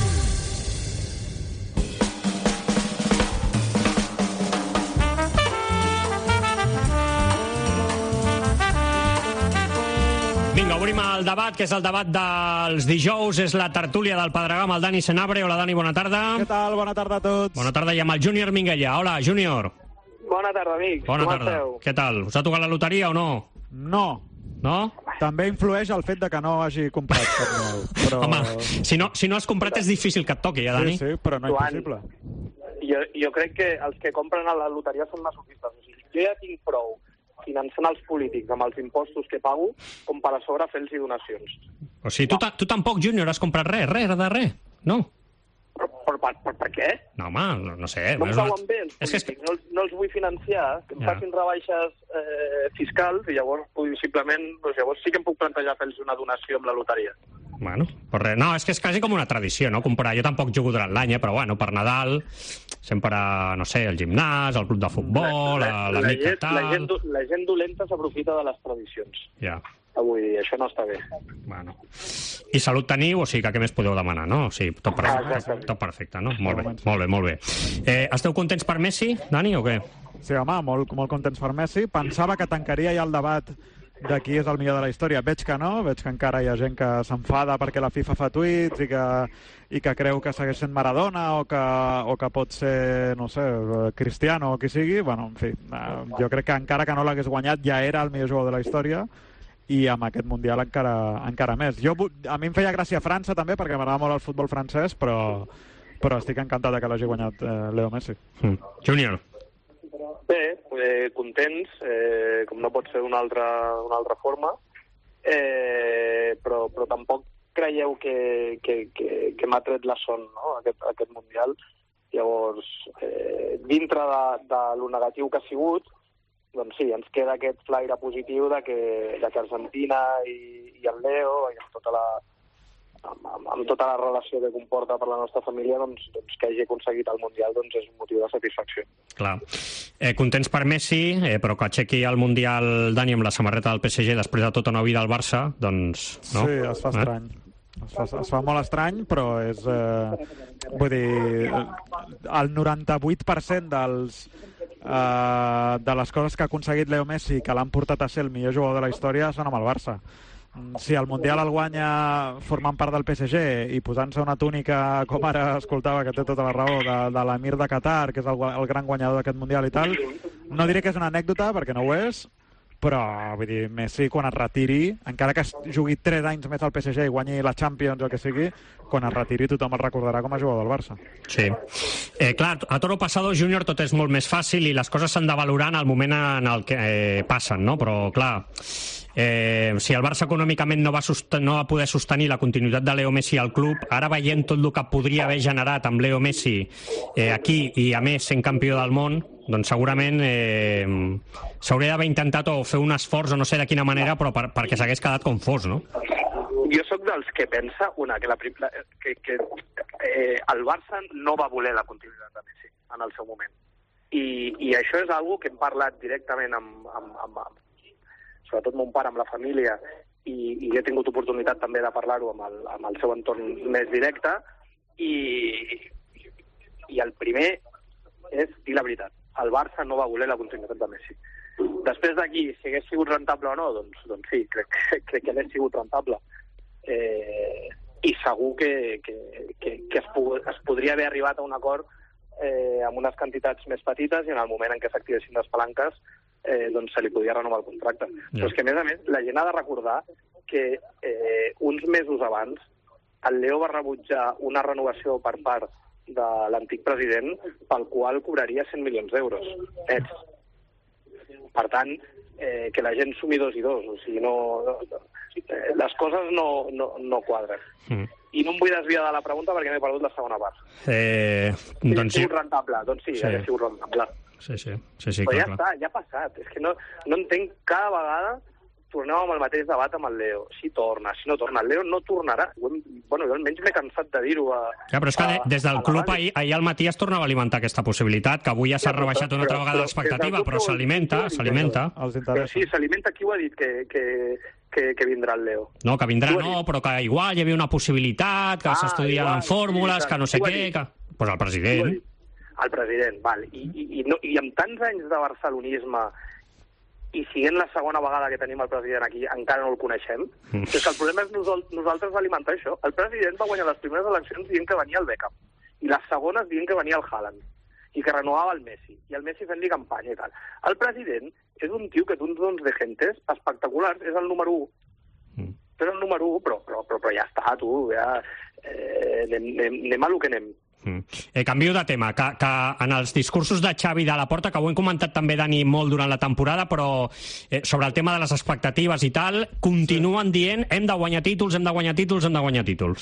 Vinga, obrim el debat, que és el debat dels dijous, és la tertúlia del Pedregà amb el Dani Senabre. Hola, Dani, bona tarda. Què tal? Bona tarda a tots. Bona tarda, i amb el Júnior Minguella. Hola, Júnior. Bona tarda, amics. Bona tarda. Què tal? Us ha tocat la loteria o no? No. No? També influeix el fet de que no hagi comprat cap nou. Però... Home, si no has comprat és difícil que et toqui, Dani? Sí, però no impossible. Jo crec que els que compren a la loteria són masoquistes. O sigui, jo ja tinc prou finançant els polítics amb els impostos que pago com per a sobre fer-los donacions. O sigui, tu tampoc, Júnior, has comprat res de res, no? Per què? No, home, no sé. No em cauen bé els polítics, no els vull financiar, que em facin rebaixes fiscals i llavors, possiblement, llavors sí que em puc plantejar fer-los una donació amb la loteria. Bueno, pues res. No, és que és quasi com una tradició, no? Comprar... Jo tampoc jugo durant l'any, però bueno, per Nadal, sempre, no sé, el gimnàs, el club de futbol, l'amic que tal... La gent dolenta s'aprofita de les tradicions. Ja. Avui, això no està bé. Bueno. I salut teniu, o sigui que què més podeu demanar, no? Sí, tot perfecte, no? Molt bé. Esteu contents per Messi, Dani, o què? Sí, home, molt contents per Messi. Pensava que tancaria ja el debat de qui és el millor de la història. Veig que no, veig que encara hi ha gent que s'enfada perquè la FIFA fa tuits i que creu que segueix sent Maradona o que pot ser, no sé, Cristiano o qui sigui. Bueno, en fi, jo crec que encara que no l'hagués guanyat ja era el millor jugador de la història i amb aquest Mundial encara més. A mi em feia gràcia França també perquè m'agrada molt el futbol francès, però estic encantat que l'hagi guanyat Leo Messi. Júnior. Bé, contents, com no pot ser d'una altra forma, però tampoc creieu que m'ha tret la son, no?, aquest Mundial. Llavors, dintre de lo negatiu que ha sigut, doncs sí, ens queda aquest flaire positiu de que Argentina i el Leo, i amb tota la relació que comporta per la nostra família, doncs que hagi aconseguit el Mundial doncs és un motiu de satisfacció. Clar. Contents per Messi, però que aixequi el Mundial, Dani, amb la samarreta del PSG després de tota una vida al Barça, doncs... No? Sí, es fa estrany. Es fa molt estrany, però és... vull dir, el 98% de les coses que ha aconseguit Leo Messi que l'han portat a ser el millor jugador de la història són amb el Barça. Si el Mundial el guanya formant part del PSG i posant-se una túnica, com ara escoltava, que té tota la raó, de l'Emir de Qatar, que és el gran guanyador d'aquest Mundial i tal, no diré que és una anècdota, perquè no ho és, però vull dir, Messi quan es retiri, encara que jugui 3 anys més al PSG i guanyi la Champions o el que sigui, quan es retiri tothom el recordarà com a jugador del Barça. Sí. Clar, a toro pasado, Júnior, tot és molt més fàcil i les coses s'han de valorar en el moment en el que passen, no? Però, clar, si el Barça econòmicament no va poder sostenir la continuïtat de Leo Messi al club, ara veient tot el que podria haver generat amb Leo Messi aquí i a més sent campió del món, doncs segurament s'hauria d'haver intentat o fer un esforç o no sé de quina manera, però perquè s'hagués quedat com fos, no? Jo sóc dels que pensa, que el Barça no va voler la continuïtat de Messi en el seu moment. I això és algo que hem parlat directament amb sobretot mon pare, amb la família, i he tingut oportunitat també de parlar-ho amb el seu entorn més directe, i el primer és dir la veritat. El Barça no va voler la continuïtat de Messi. Després d'aquí, si hagués sigut rentable o no, doncs sí, crec que hagués sigut rentable. I segur que es podria haver arribat a un acord amb unes quantitats més petites i en el moment en què s'activessin les palanques doncs se li podia renovar el contracte. Però és que, a més, la gent ha de recordar que uns mesos abans el Leo va rebutjar una renovació per part de l'antic president pel qual cobraria 100 milions d'euros nets. Per tant, que la gent sumi 2 i 2, o sigui, les coses no quadren. I no em vull desviar de la pregunta perquè m'he perdut la segona part. Si ha sigut rentable, doncs sí, ha sigut rentable. Sí, però ja està, ja ha passat. És que no entenc, cada vegada tornem amb el mateix debat amb el Leo. Si torna, si no torna. El Leo no tornarà. Bueno, jo almenys m'he cansat de dir-ho. Ja, però és que des del club ahir al matí es tornava a alimentar aquesta possibilitat, que avui ja s'ha rebaixat una altra vegada l'expectativa, però s'alimenta. Però sí, s'alimenta. Qui ho ha dit que vindrà el Leo? No, que vindrà no, però que igual hi havia una possibilitat, que s'estudien fórmules, que no sé què... Doncs el president. El president, val. I amb tants anys de barcelonisme i siguent la segona vegada que tenim el president aquí, encara no el coneixem. És que el problema és nosaltres alimentar això. El president va guanyar les primeres eleccions dient que venia el Beckham, i les segones dient que venia el Haaland, i que renovava el Messi, i el Messi fent-li campanya i tal. El president és un tio que té uns dons de gentes espectaculars, és el número 1. És el número 1, però ja està, tu, ja... anem a lo que anem. Canvio de tema, que en els discursos de Xavi de Laporta, que ho hem comentat també, Dani, molt durant la temporada, però sobre el tema de les expectatives i tal, continuen dient hem de guanyar títols, hem de guanyar títols, hem de guanyar títols.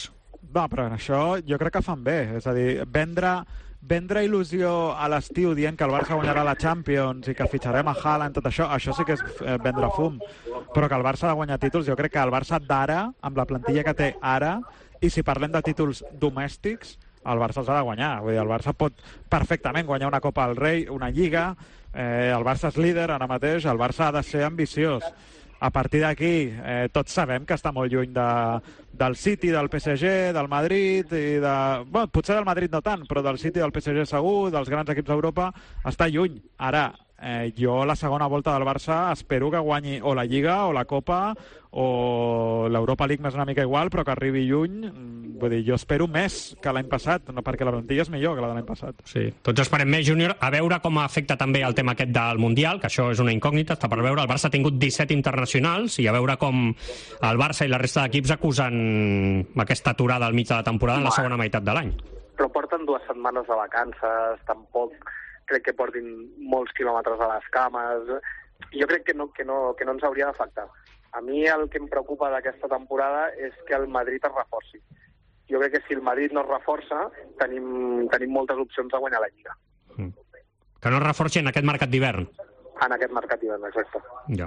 No, però en això jo crec que fan bé. És a dir, vendre il·lusió a l'estiu dient que el Barça guanyarà la Champions i que fitxarem a Haaland, tot això sí que és vendre fum. Però que el Barça ha de guanyar títols, jo crec que el Barça d'ara, amb la plantilla que té ara, i si parlem de títols domèstics, el Barça els ha de guanyar. Vull dir, el Barça pot perfectament guanyar una Copa del Rei, una Lliga, el Barça és líder ara mateix, el Barça ha de ser ambiciós. A partir d'aquí, tots sabem que està molt lluny del City, del PSG, del Madrid, i bueno, potser del Madrid no tant, però del City, del PSG segur, dels grans equips d'Europa, està lluny. Ara, jo la segona volta del Barça espero que guanyi o la Lliga o la Copa o l'Europa League més una mica igual, però que arribi lluny. Vull dir, jo espero més que l'any passat, no, perquè la plantilla és millor que la de l'any passat. Sí, tots esperem més, Júnior. A veure com afecta també el tema aquest del Mundial, que això és una incògnita, està per veure. El Barça ha tingut 17 internacionals i a veure com el Barça i la resta d'equips acusen aquesta aturada al mig de la temporada en la segona meitat de l'any. Però porten 2 setmanes de vacances, tampoc crec que portin molts quilòmetres a les cames. Jo crec que no ens hauria d'afectar. A mi el que em preocupa d'aquesta temporada és que el Madrid es reforci. Jo crec que si el Madrid no es reforça, tenim moltes opcions de guanyar la Lliga. Que no es reforci en aquest mercat d'hivern. En aquest mercat d'hivern, exacte. Ja.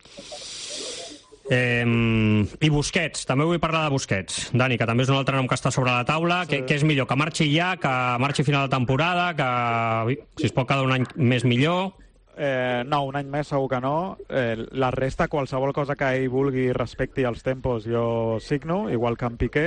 I Busquets, també vull parlar de Busquets. Dani, que també és un altre nom que està sobre la taula. Sí. Què és millor, que marxi ja, que marxi a final de temporada, que si es pot quedar un any més millor? No, un any més segur que no. La resta, qualsevol cosa que ell vulgui respecti als tempos, jo signo, igual que en Piqué.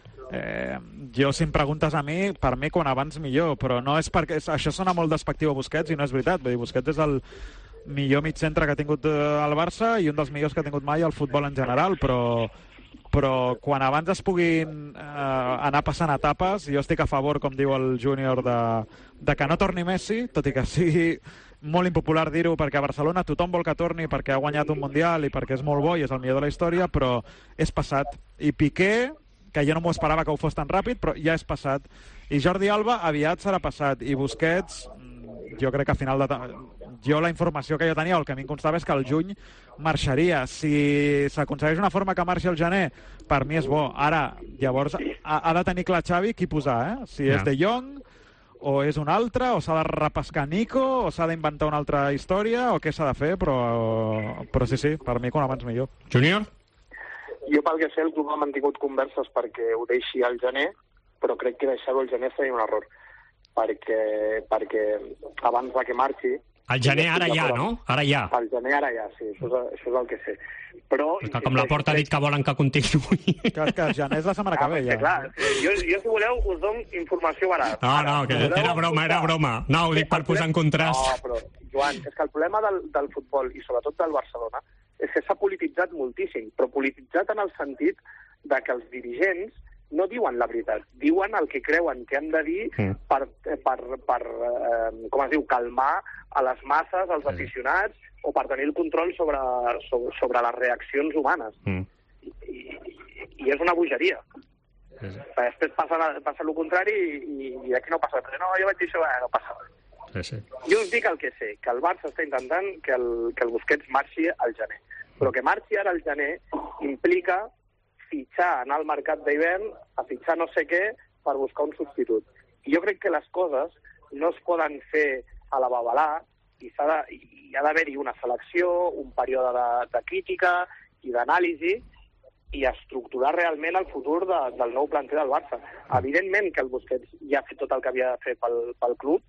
Jo, si em preguntes a mi, per mi quan abans millor, però no és perquè... Això sona molt despectiu a Busquets i no és veritat. Vull dir, Busquets és el millor mig centre que ha tingut el Barça i un dels millors que ha tingut mai el futbol en general, però quan abans es puguin anar passant etapes, jo estic a favor, com diu el Júnior, de que no torni Messi, tot i que sigui molt impopular dir-ho, perquè a Barcelona tothom vol que torni perquè ha guanyat un Mundial i perquè és molt bo i és el millor de la història, però és passat. I Piqué, que jo no m'ho esperava que ho fos tan ràpid, però ja és passat. I Jordi Alba aviat serà passat. I Busquets, jo crec que a final de... Jo la informació que jo tenia, o el que a mi em constava, és que el juny marxaria. Si s'aconsegueix una forma que marxi el gener, per mi és bo. Ara, llavors, ha de tenir clar Xavi qui posar, Si és De Jong, o és un altre, o s'ha de repescar Nico, o s'ha d'inventar una altra història, o què s'ha de fer, però sí, per mi quan abans millor. Júnior? Jo, pel que sé, el club ha mantingut converses perquè ho deixi al gener, però crec que deixar-ho al gener seria un error, perquè abans de que marxi... El gener ara ja, no? Ara ja. El gener ara ja, sí, això és el que sé. Però... Que com la Porta ha dit que volen que continuï. Que el gener és la setmana que ve, ja. Clar, jo, si voleu, us dono informació barata. No, que era broma. No, ho dic per posar en contrast. No, però, Joan, és que el problema del futbol, i sobretot del Barcelona, és que s'ha polititzat moltíssim, però polititzat en el sentit de que els dirigents no diuen la veritat, diuen el que creuen que han de dir per com es diu, calmar a les masses, als aficionats, o per tenir el control sobre les reaccions humanes. I és una bogeria. Després passa el contrari i aquí no passa res. No, jo vaig dir això, no passa res. Jo us dic el que sé, que el Barça està intentant que el Busquets marxi al gener. Però que marxi ara al gener implica fitxar, anar al mercat d'hivern, a fitxar no sé què, per buscar un substitut. I jo crec que les coses no es poden fer a la babalà i ha d'haver-hi una selecció, un període de crítica i d'anàlisi i estructurar realment el futur del nou planter del Barça. Evidentment que el Busquets ja ha fet tot el que havia de fer pel club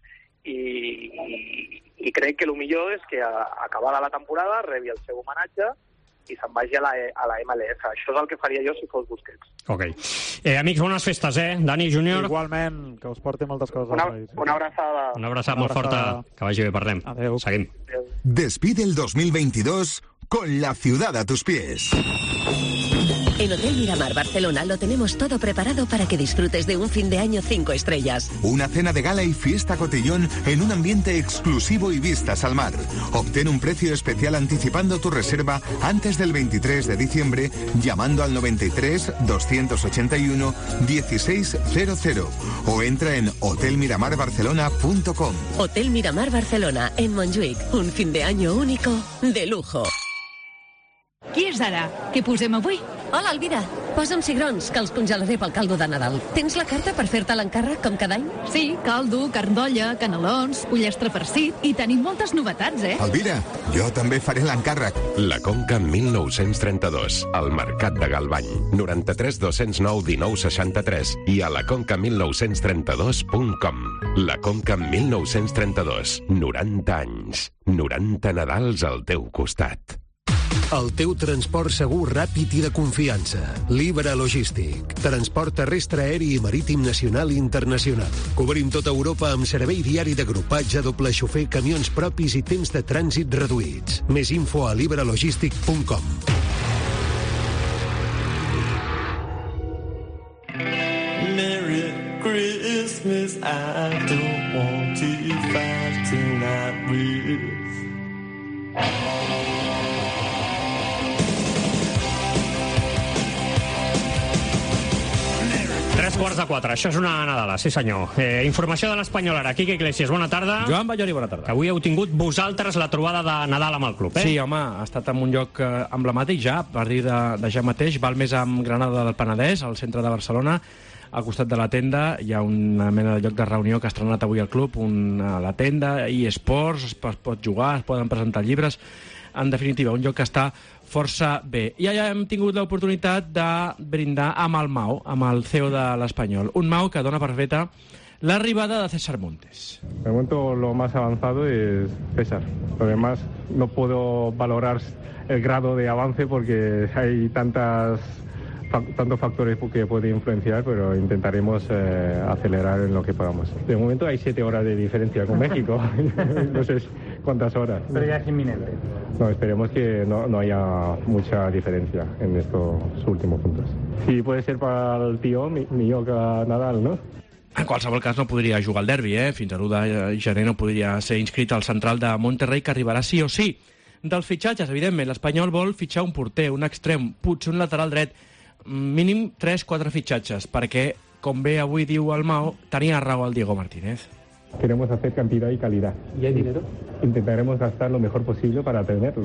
i crec que el millor és que acabada la temporada rebi el seu homenatge i se'n vagi a la MLS. Això és el que faria jo si fos Busquets. Ok. Amics, bones festes, Dani, Júnior? Igualment, que us porti moltes coses al país. Una abraçada. Una abraçada molt forta. Que vagi bé, parlem. Adéu. Seguim. Despide el 2022 con la ciudad a tus pies. En Hotel Miramar Barcelona lo tenemos todo preparado para que disfrutes de un fin de año 5 estrellas. Una cena de gala y fiesta cotillón en un ambiente exclusivo y vistas al mar. Obtén un precio especial anticipando tu reserva antes del 23 de diciembre llamando al 93 281 1600 o entra en hotelmiramarbarcelona.com. Hotel Miramar Barcelona, en Montjuïc. Un fin de año único de lujo. Qui és ara? Què posem avui? Hola, Elvira. Posa'm cigrons, que els congelaré pel caldo de Nadal. Tens la carta per fer-te l'encàrrec com cada any? Sí, caldo, carn d'olla, canelons, pollastre farcit i tenim moltes novetats, Elvira, jo també faré l'encàrrec. La Conca 1932, al Mercat de Galvany. 93 209 19 63 i a laconca1932.com. La Conca 1932, 90 anys. 90 Nadals al teu costat. El teu transport segur, ràpid i de confiança. Libre Logístic. Transport terrestre, aeri i marítim nacional i internacional. Cobrim tota Europa amb servei diari d'agrupatge, doble xofer, camions propis i temps de trànsit reduïts. Més info a librelogistic.com. Merry Christmas, I don't want to fight tonight with. 3:45, això és una Nadala, sí senyor. Informació de l'Espanyol ara. Quique Iglesias, bona tarda. Joan Ballori, bona tarda. Avui heu tingut vosaltres la trobada de Nadal amb el club, Sí, home, ha estat en un lloc emblemàtic ja, a partir de ja mateix. Val més amb Granada del Penedès, al centre de Barcelona. Al costat de la tenda hi ha una mena de lloc de reunió que ha estrenat avui el club, la tenda, eSports, es pot jugar, es poden presentar llibres. En definitiva, un lloc que està força bé. I ja hem tingut l'oportunitat de brindar amb el Mau, amb el CEO de l'Espanyol. Un Mau que dona per feta l'arribada de César Montes. De momento lo más avanzado es César. Lo demás no puedo valorar el grado de avance porque hay tantos factores que pueden influenciar, pero intentaremos acelerar en lo que podamos. De momento hay 7 horas de diferencia con México, no sé cuántas horas. Pero ya es inminente. No, esperemos que no haya mucha diferencia en estos últimos puntos. Sí, puede ser para el tío Millocca Nadal, ¿no? En qualsevol cas no podria jugar al derbi, Fins a l'1 de gener no podria ser inscrit al central de Monterrey, que arribarà sí o sí. Dels fitxatges, evidentment, l'Espanyol vol fitxar un porter, un extrem, potser un lateral dret, mínim 3-4 fitxatges, perquè, com bé avui diu el Mau, tenia raó el Diego Martínez. Queremos hacer cantidad y calidad. ¿Y hay dinero? Intentaremos gastar lo mejor posible para tenerlo.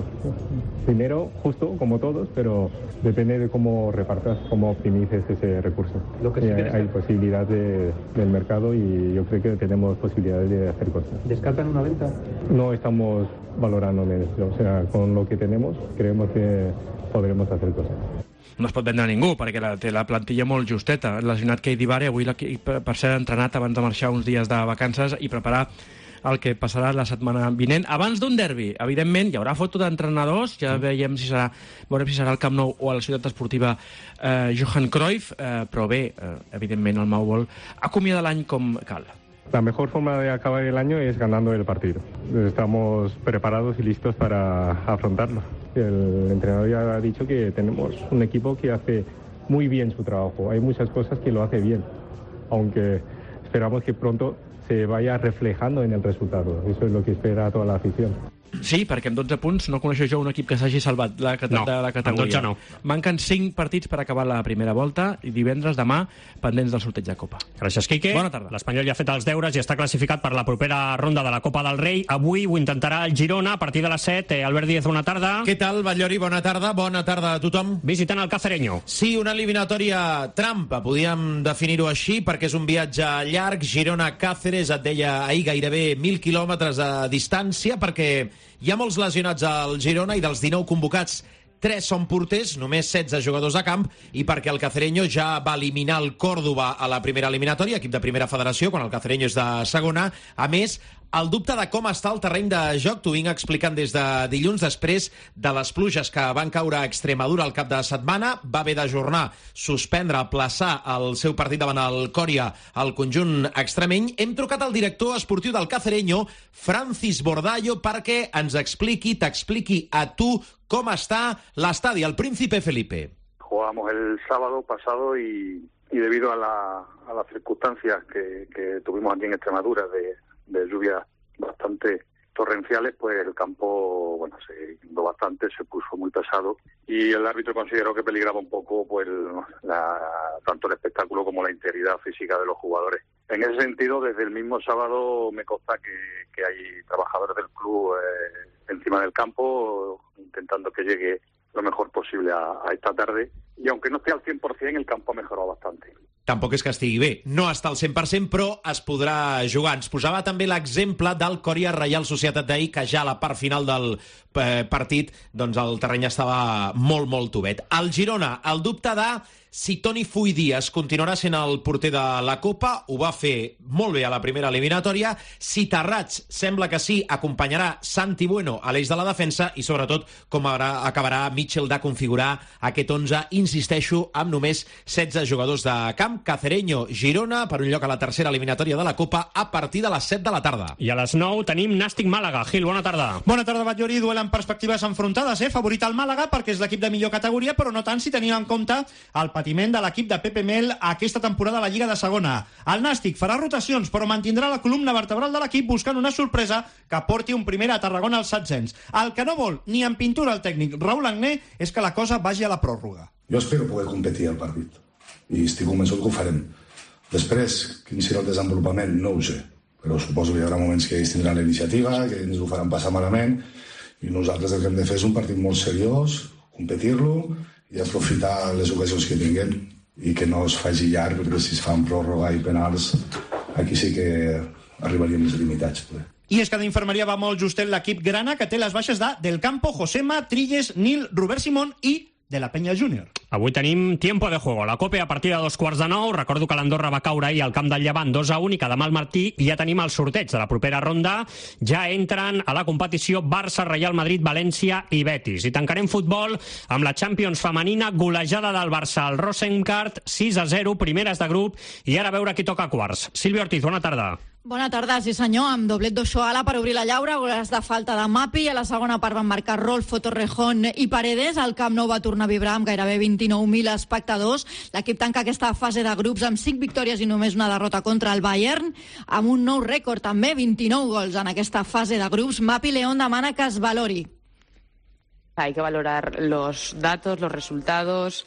Dinero justo, como todos, pero depende de cómo repartas, cómo optimices ese recurso. Lo que sí hay posibilidad del mercado y yo creo que tenemos posibilidades de hacer cosas. ¿Descartan una venta? No estamos valorando eso. O sea, con lo que tenemos, creemos que podremos hacer cosas. No es pot vendre a ningú, perquè té la plantilla molt justeta. Lesionat Keidi Vare, avui l'equip, per ser entrenat abans de marxar uns dies de vacances i preparar el que passarà la setmana vinent. Abans d'un derbi, evidentment, hi haurà foto d'entrenadors, ja veurem si serà al Camp Nou o a la ciutat esportiva Johan Cruyff, però bé, evidentment el Mau vol acomiadar l'any com cal. La mejor forma de acabar el año es ganando el partido. Estamos preparados y listos para afrontarlo. El entrenador ya ha dicho que tenemos un equipo que hace muy bien su trabajo. Hay muchas cosas que lo hace bien, aunque esperamos que pronto se vaya reflejando en el resultado. Eso es lo que espera toda la afición. Sí, perquè amb 12 punts no coneixo jo un equip que s'hagi salvat de la categoria. Amb 12 no. Manquen 5 partits per acabar la primera volta i divendres, demà, pendents del sorteig de Copa. Gràcies, Quique. Bona tarda. L'Espanyol ja ha fet els deures i està classificat per la propera ronda de la Copa del Rei. Avui ho intentarà el Girona a partir de les 7. Albert Díez, bona tarda. Què tal, Ballori? Bona tarda. Bona tarda a tothom. Visitant el Cacereño. Sí, una eliminatòria trampa, podríem definir-ho així, perquè és un viatge llarg. Girona-Càceres, et deia ahir, gairebé 1.000 quilòmetres de distància, perquè hi ha molts lesionats al Girona i dels 19 convocats 3 són porters, només 16 jugadors de camp, i perquè el Cacereño ja va eliminar el Córdoba a la primera eliminatòria, equip de primera federació, quan el Cacereño és de segona. A més, el dubte de com està el terreny de joc t'ho vinc explicant des de dilluns, després de les pluges que van caure a Extremadura al cap de setmana. Va haver d'ajornar, suspendre, aplaçar el seu partit davant el Coria al conjunt extremeny. Hem trucat al director esportiu del Cacereño, Francis Bordallo, perquè ens t'expliqui a tu cómo está l'estadi, el Príncipe Felipe. Jugamos el sábado pasado y debido a las circunstancias que tuvimos aquí en Extremadura de lluvias bastante torrenciales, pues el campo, se inundó bastante, se puso muy pesado y el árbitro consideró que peligraba un poco pues tanto el espectáculo como la integridad física de los jugadores. En ese sentido, desde el mismo sábado me consta que hay trabajadores del club encima del campo intentando que llegue lo mejor posible a esta tarde. Y aunque no esté al 100%, el campo ha mejorado bastante. Tampoc és que estigui bé. No està al 100%, però es podrà jugar. Ens posava també l'exemple del Coria Reial Societat d'ahir, que ja a la part final del partit doncs el terreny estava molt, molt tovet. El Girona, el dubte de si Toni Fuy Díaz continuarà sent el porter de la Copa, ho va fer molt bé a la primera eliminatòria. Si Tarrats sembla que sí, acompanyarà Santi Bueno a l'eix de la defensa i, sobretot, com acabarà Mitchell de configurar aquest 11, insisteixo, amb només 16 jugadors de camp. Cacereño, Girona, per un lloc a la tercera eliminatòria de la Copa a partir de les 7 de la tarda. I a les 9 tenim Nàstic Màlaga. Gil, bona tarda. Bona tarda, Batllori. Duel amb perspectives enfrontades, Favorit al Màlaga perquè és l'equip de millor categoria, però no tant si tenim en compte el patiment de l'equip de Pepe Mel aquesta temporada a la Lliga de Segona. El Nàstic farà rotacions, però mantindrà la columna vertebral de l'equip buscant una sorpresa que porti un primer a Tarragona als 700. El que no vol ni en pintura el tècnic Raúl Agné és que la cosa vagi a la pròrroga. Jo espero poder competir al partit i estic convençut que ho farem. Després, quin serà el desenvolupament, no ho sé, però suposo que hi haurà moments que ells tindran la iniciativa, que ens ho faran passar malament, i nosaltres el que hem de fer és un partit molt seriós, competir-lo i aprofitar les ocasions que tinguem i que no es faci llarg, perquè si es fan pròrroga i penals, aquí sí que arribaríem més limitats. I és que d'infermeria va molt justet l'equip grana, que té les baixes de Del Campo, Josema, Trilles, Nil, Robert Simón i de la Peña Júnior. Avui tenim tiempo de juego. La Copa a partir de 2:15. Recordo que l'Andorra va caure ahir al camp del Llevant 2-1 i que demà al Martí ja tenim el sorteig de la propera ronda. Ja entren a la competició Barça, Real Madrid, València i Betis. I tancarem futbol amb la Champions femenina, golejada del Barça al Rosengard, 6-0, primeres de grup, i ara a veure qui toca quarts. Sílvia Ortiz, bona tarda. Bona tarda, sí senyor, amb doblet d'Ochoala per obrir la llaura, goles de falta de Mapi, a la segona part van marcar Rolfo, Torrejón i Paredes, el Camp Nou va tornar a vibrar amb gairebé 29.000 espectadors, l'equip tanca aquesta fase de grups amb 5 victòries i només una derrota contra el Bayern, amb un nou rècord també, 29 gols en aquesta fase de grups. Mapi León demana que es valori. Hay que valorar los datos, los resultados.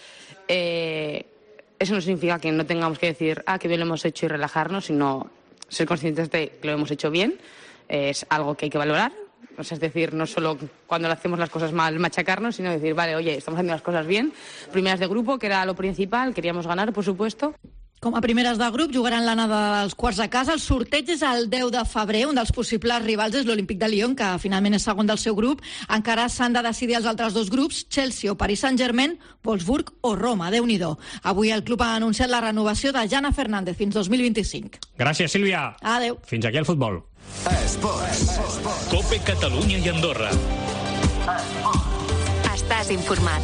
Eso no significa que no tengamos que decir, qué bien lo hemos hecho y relajarnos, sino ser conscientes de que lo hemos hecho bien. Es algo que hay que valorar. O sea, es decir, no solo cuando le hacemos las cosas mal machacarnos, sino decir, vale, oye, estamos haciendo las cosas bien. Primeras de grupo, que era lo principal, queríamos ganar, por supuesto. Com a primeres de grup jugaran l'anada dels quarts de casa. El sorteig és el 10 de febrer. Un dels possibles rivals és l'Olímpic de Lyon, que finalment és segon del seu grup. Encara s'han de decidir els altres dos grups, Chelsea o Paris Saint-Germain, Wolfsburg o Roma. Déu-n'hi-do. Avui el club ha anunciat la renovació de Jana Fernández fins 2025. Gràcies, Sílvia. Adéu. Fins aquí el futbol. Esports. Cope Catalunya i Andorra. Estàs informat.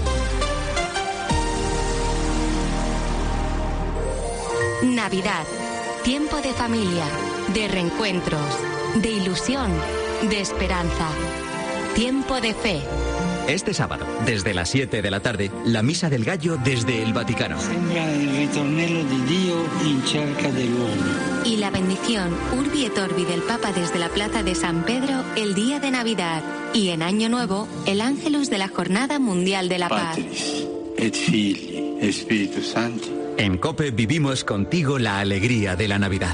Navidad. Tiempo de familia, de reencuentros, de ilusión, de esperanza. Tiempo de fe. Este sábado, desde las 7 de la tarde, la Misa del Gallo desde el Vaticano. Sembra il ritornello di Dio in cerca dell'uomo. Y la bendición Urbi et Orbi del Papa desde la Plaza de San Pedro el día de Navidad. Y en Año Nuevo, el Ángelus de la Jornada Mundial de la Paz. Patris, et Filii, et Spiritus Sancti. En COPE vivimos contigo la alegría de la Navidad.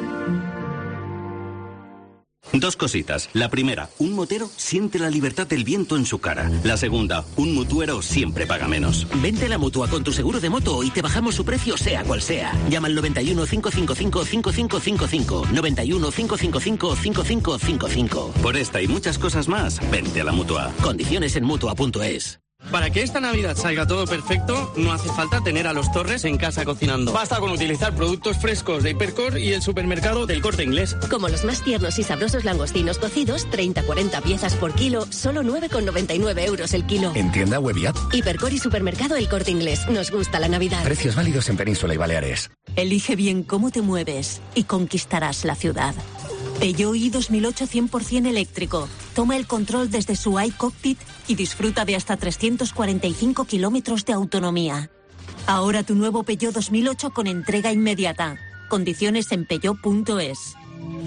Dos cositas. La primera, un motero siente la libertad del viento en su cara. La segunda, un mutuero siempre paga menos. Vente a la Mutua con tu seguro de moto y te bajamos su precio sea cual sea. Llama al 91 555 5555. 91 555 5555. Por esta y muchas cosas más, vente a la Mutua. Condiciones en Mutua.es. Para que esta Navidad salga todo perfecto, no hace falta tener a los Torres en casa cocinando. Basta con utilizar productos frescos de Hipercor y el supermercado del Corte Inglés. Como los más tiernos y sabrosos langostinos cocidos, 30-40 piezas por kilo, solo 9,99 euros el kilo. En tienda web y app. Hipercor y supermercado El Corte Inglés. Nos gusta la Navidad. Precios válidos en Península y Baleares. Elige bien cómo te mueves y conquistarás la ciudad. Peugeot i 2008 100% eléctrico. Toma el control desde su iCockpit y disfruta de hasta 345 kilómetros de autonomía. Ahora tu nuevo Peugeot 2008 con entrega inmediata. Condiciones en peugeot.es.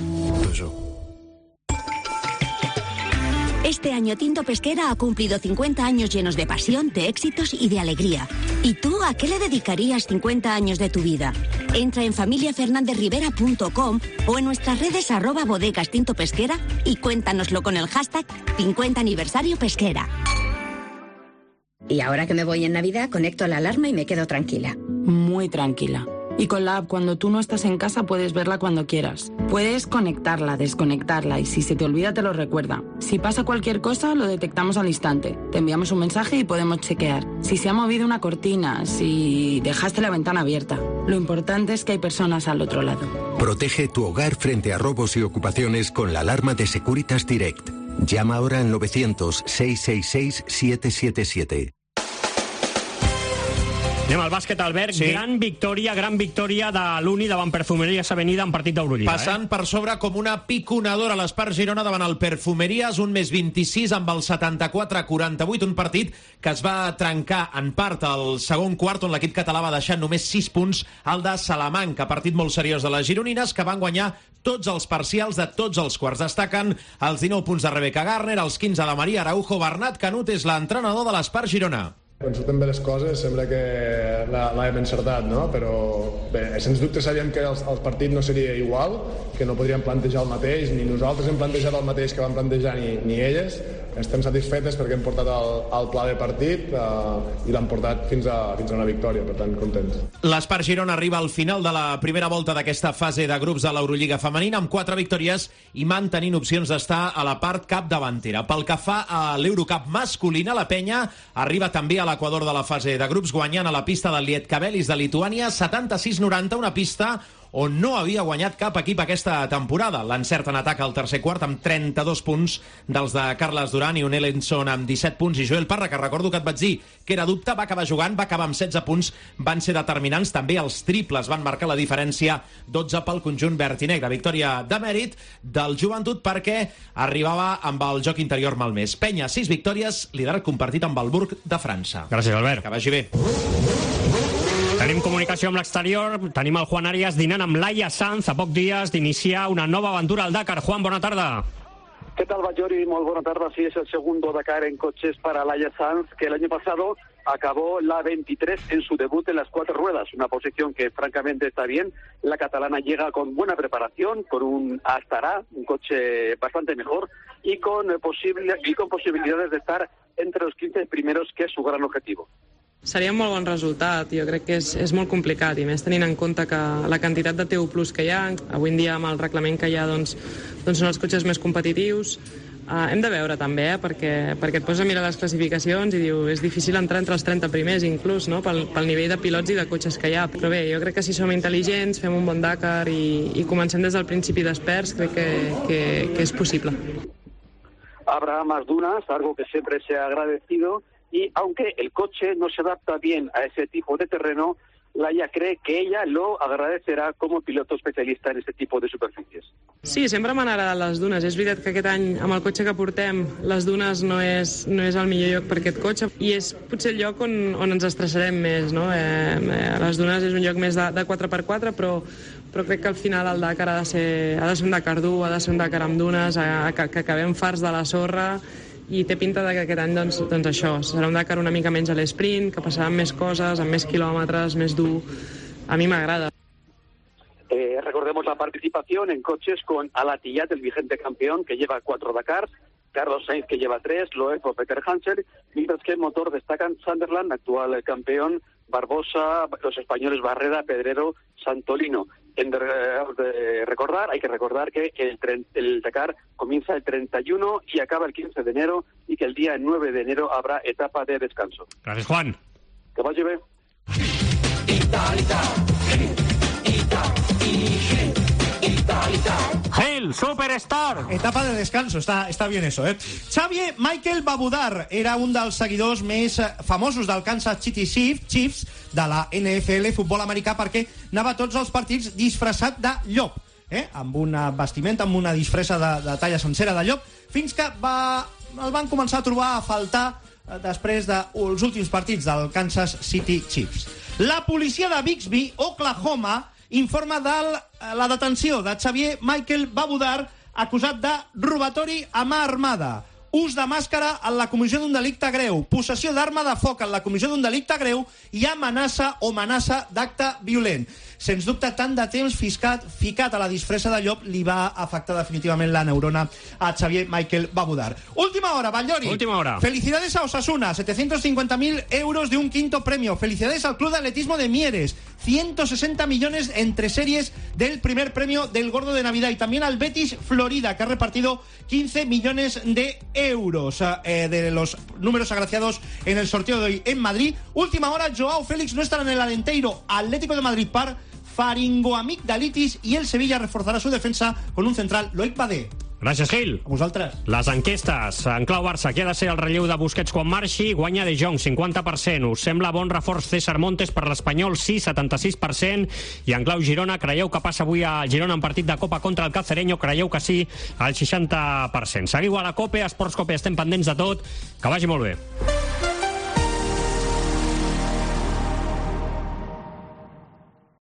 Este año Tinto Pesquera ha cumplido 50 años llenos de pasión, de éxitos y de alegría. ¿Y tú a qué le dedicarías 50 años de tu vida? Entra en familiafernandezrivera.com o en nuestras redes @bodegas Tinto Pesquera y cuéntanoslo con el hashtag 50 aniversario pesquera. Y ahora que me voy en Navidad, conecto la alarma y me quedo tranquila. Muy tranquila. Y con la app, cuando tú no estás en casa, puedes verla cuando quieras. Puedes conectarla, desconectarla y si se te olvida te lo recuerda. Si pasa cualquier cosa, lo detectamos al instante. Te enviamos un mensaje y podemos chequear. Si se ha movido una cortina, si dejaste la ventana abierta. Lo importante es que hay personas al otro lado. Protege tu hogar frente a robos y ocupaciones con la alarma de Securitas Direct. Llama ahora al 900-666-777. Anem al bàsquet, Albert. Sí. Gran victòria de l'Uni davant Perfumerías Avenida en partit d'Eurolliga. Passant per sobre com una piconadora l'Espart Girona davant el Perfumerías, un més 26 amb el 74-48, un partit que es va trencar en part al segon quart, on l'equip català va deixar només 6 punts al de Salamanca, partit molt seriós de les gironines, que van guanyar tots els parcials de tots els quarts. Destaquen els 19 punts de Rebecca Garner, els 15 de Maria Araujo. Bernat Canut és l'entrenador de l'Espart Girona. Quan surten bé les coses sembla que l'hem encertat, no? Però bé, sens dubte sabíem que el partit no seria igual, que no podríem plantejar el mateix, ni nosaltres hem plantejat el mateix que van plantejar ni elles. Estem satisfetes perquè hem portat el pla de partit i l'hem portat fins a una victòria, per tant, contents. L'Espart Girona arriba al final de la primera volta d'aquesta fase de grups de l'Eurolliga femenina amb 4 victòries i mantenint opcions d'estar a la part capdavantera. Pel que fa a l'Eurocup masculina, la penya arriba també a l'equador de la fase de grups, guanyant a la pista del Lietkabelis de Lituània 76-90, una pista on no havia guanyat cap equip aquesta temporada. L'encert en atac al tercer quart amb 32 punts dels de Carles Duran i un Ellenson amb 17 punts, i Joel Parra, que recordo que et vaig dir que era dubte, va acabar jugant, va acabar amb 16 punts, van ser determinants. També els triples van marcar la diferència, 12 pel conjunt verd i negre. Victòria de mèrit del Joventut perquè arribava amb el joc interior malmès. Penya, 6 victòries, liderat compartit amb el Burg de França. Gràcies, Albert. Que vagi bé. Tenim comunicació amb l'exterior, tenim el Juan Arias dinant amb Laia Sanz a poc dies d'iniciar una nova aventura al Dakar. Juan, bona tarda. ¿Qué tal, Bayori? Muy buena tarde. Sí, es el segundo Dakar en coches para Laia Sanz, que el año pasado acabó la 23 en su debut en las 4 ruedas, una posición que francamente está bien. La catalana llega con buena preparación, con un Astara, un coche bastante mejor, y con posibilidades de estar entre los 15 primeros, que es su gran objetivo. Seria un molt bon resultat, jo crec que és molt complicat, i més tenint en compte que la quantitat de TU+ que hi ha, avui en dia amb el reglament que hi ha doncs són els cotxes més competitius. Hem de veure també, perquè et poses a mirar les classificacions i diu és difícil entrar entre els 30 primers inclús, no? pel nivell de pilots i de cotxes que hi ha. Però bé, jo crec que si som intel·ligents, fem un bon Dakar i comencem des del principi d'experts, crec que és possible. Habrá más dunas, algo que siempre se ha agradecido. Y aunque el coche no se adapta bien a ese tipo de terreno, Laia cree que ella lo agradecerà com a piloto especialista en este tipo de superfícies. Sí, sempre m'han agradat les dunes. És veritat que aquest any, amb el cotxe que portem, les dunes no és el millor lloc per aquest cotxe, i és potser el lloc on ens estressarem més, no? Les dunes és un lloc més de 4x4, però crec que al final el Dakar ha de ser un Dakar dur, ha de ser un Dakar amb dunes, que acabem farts de la sorra, i té pinta que aquest any doncs això, serà un Dakar una mica menys a l'esprint, que passaran més coses, amb més quilòmetres, més dur. A mi m'agrada. Recordemos la participación en coches con Alatillat, el vigente campeón, que lleva 4 Dakar, Carlos Sainz, que lleva 3, Loeb o Peter Hansel, mientras que en motor destacan Sunderland, actual campeón, Barbosa, los españoles Barrera, Pedrero, Santolino. Hay que recordar que el Dakar comienza el 31 y acaba el 15 de enero, y que el día 9 de enero habrá etapa de descanso. Gracias, Juan. Que vaya bien. El Superstar. Etapa de descanso, está bien eso, ¿eh? Xavier Michael Babudar era un dels seguidors més famosos del Kansas City Chiefs de la NFL, futbol americà, perquè anava a tots els partits disfressat de llop, amb una vestimenta, amb una disfressa de talla sencera de llop, fins que el van començar a trobar a faltar després dels últims partits del Kansas City Chiefs. La policia de Bixby, Oklahoma, informa de la detenció de Xavier Michael Babudar, acusat de robatori a mà armada. ús de màscara en la comissió d'un delicte greu, possessió d'arma de foc en la comissió d'un delicte greu i amenaça o amenaça d'acte violent. Sens dubte, tant de temps ficat a la disfressa de llop li va afectar definitivament la neurona a Xavier Michael Babudar. Última hora, Batllori. Última hora. Felicidades a Osasuna, 750.000 euros de un quinto premio. Felicidades al Club de Atletismo de Mieres, 160 millones entre series del primer premio del Gordo de Navidad. Y también al Betis Florida, que ha repartido 15 millones de euros de los números agraciados en el sorteo de hoy en Madrid. Última hora, Joao Félix no estará en el Alenteiro Atlético de Madrid par faringoamigdalitis i el Sevilla reforzarà su defensa con un central, Loic Badé. Gràcies, Gil. A vosaltres. Les enquestes. En clau Barça, qui ha de ser el relleu de Busquets quan marxi? Guanya De Jong, 50%. Us sembla bon reforç César Montes per l'Espanyol? Sí, 76%. I en clau Girona, creieu que passa avui a Girona en partit de Copa contra el Cacereño? Creieu que sí, al 60%. Seguiu a la COPE, a Esports COPE, estem pendents de tot. Que vagi molt bé.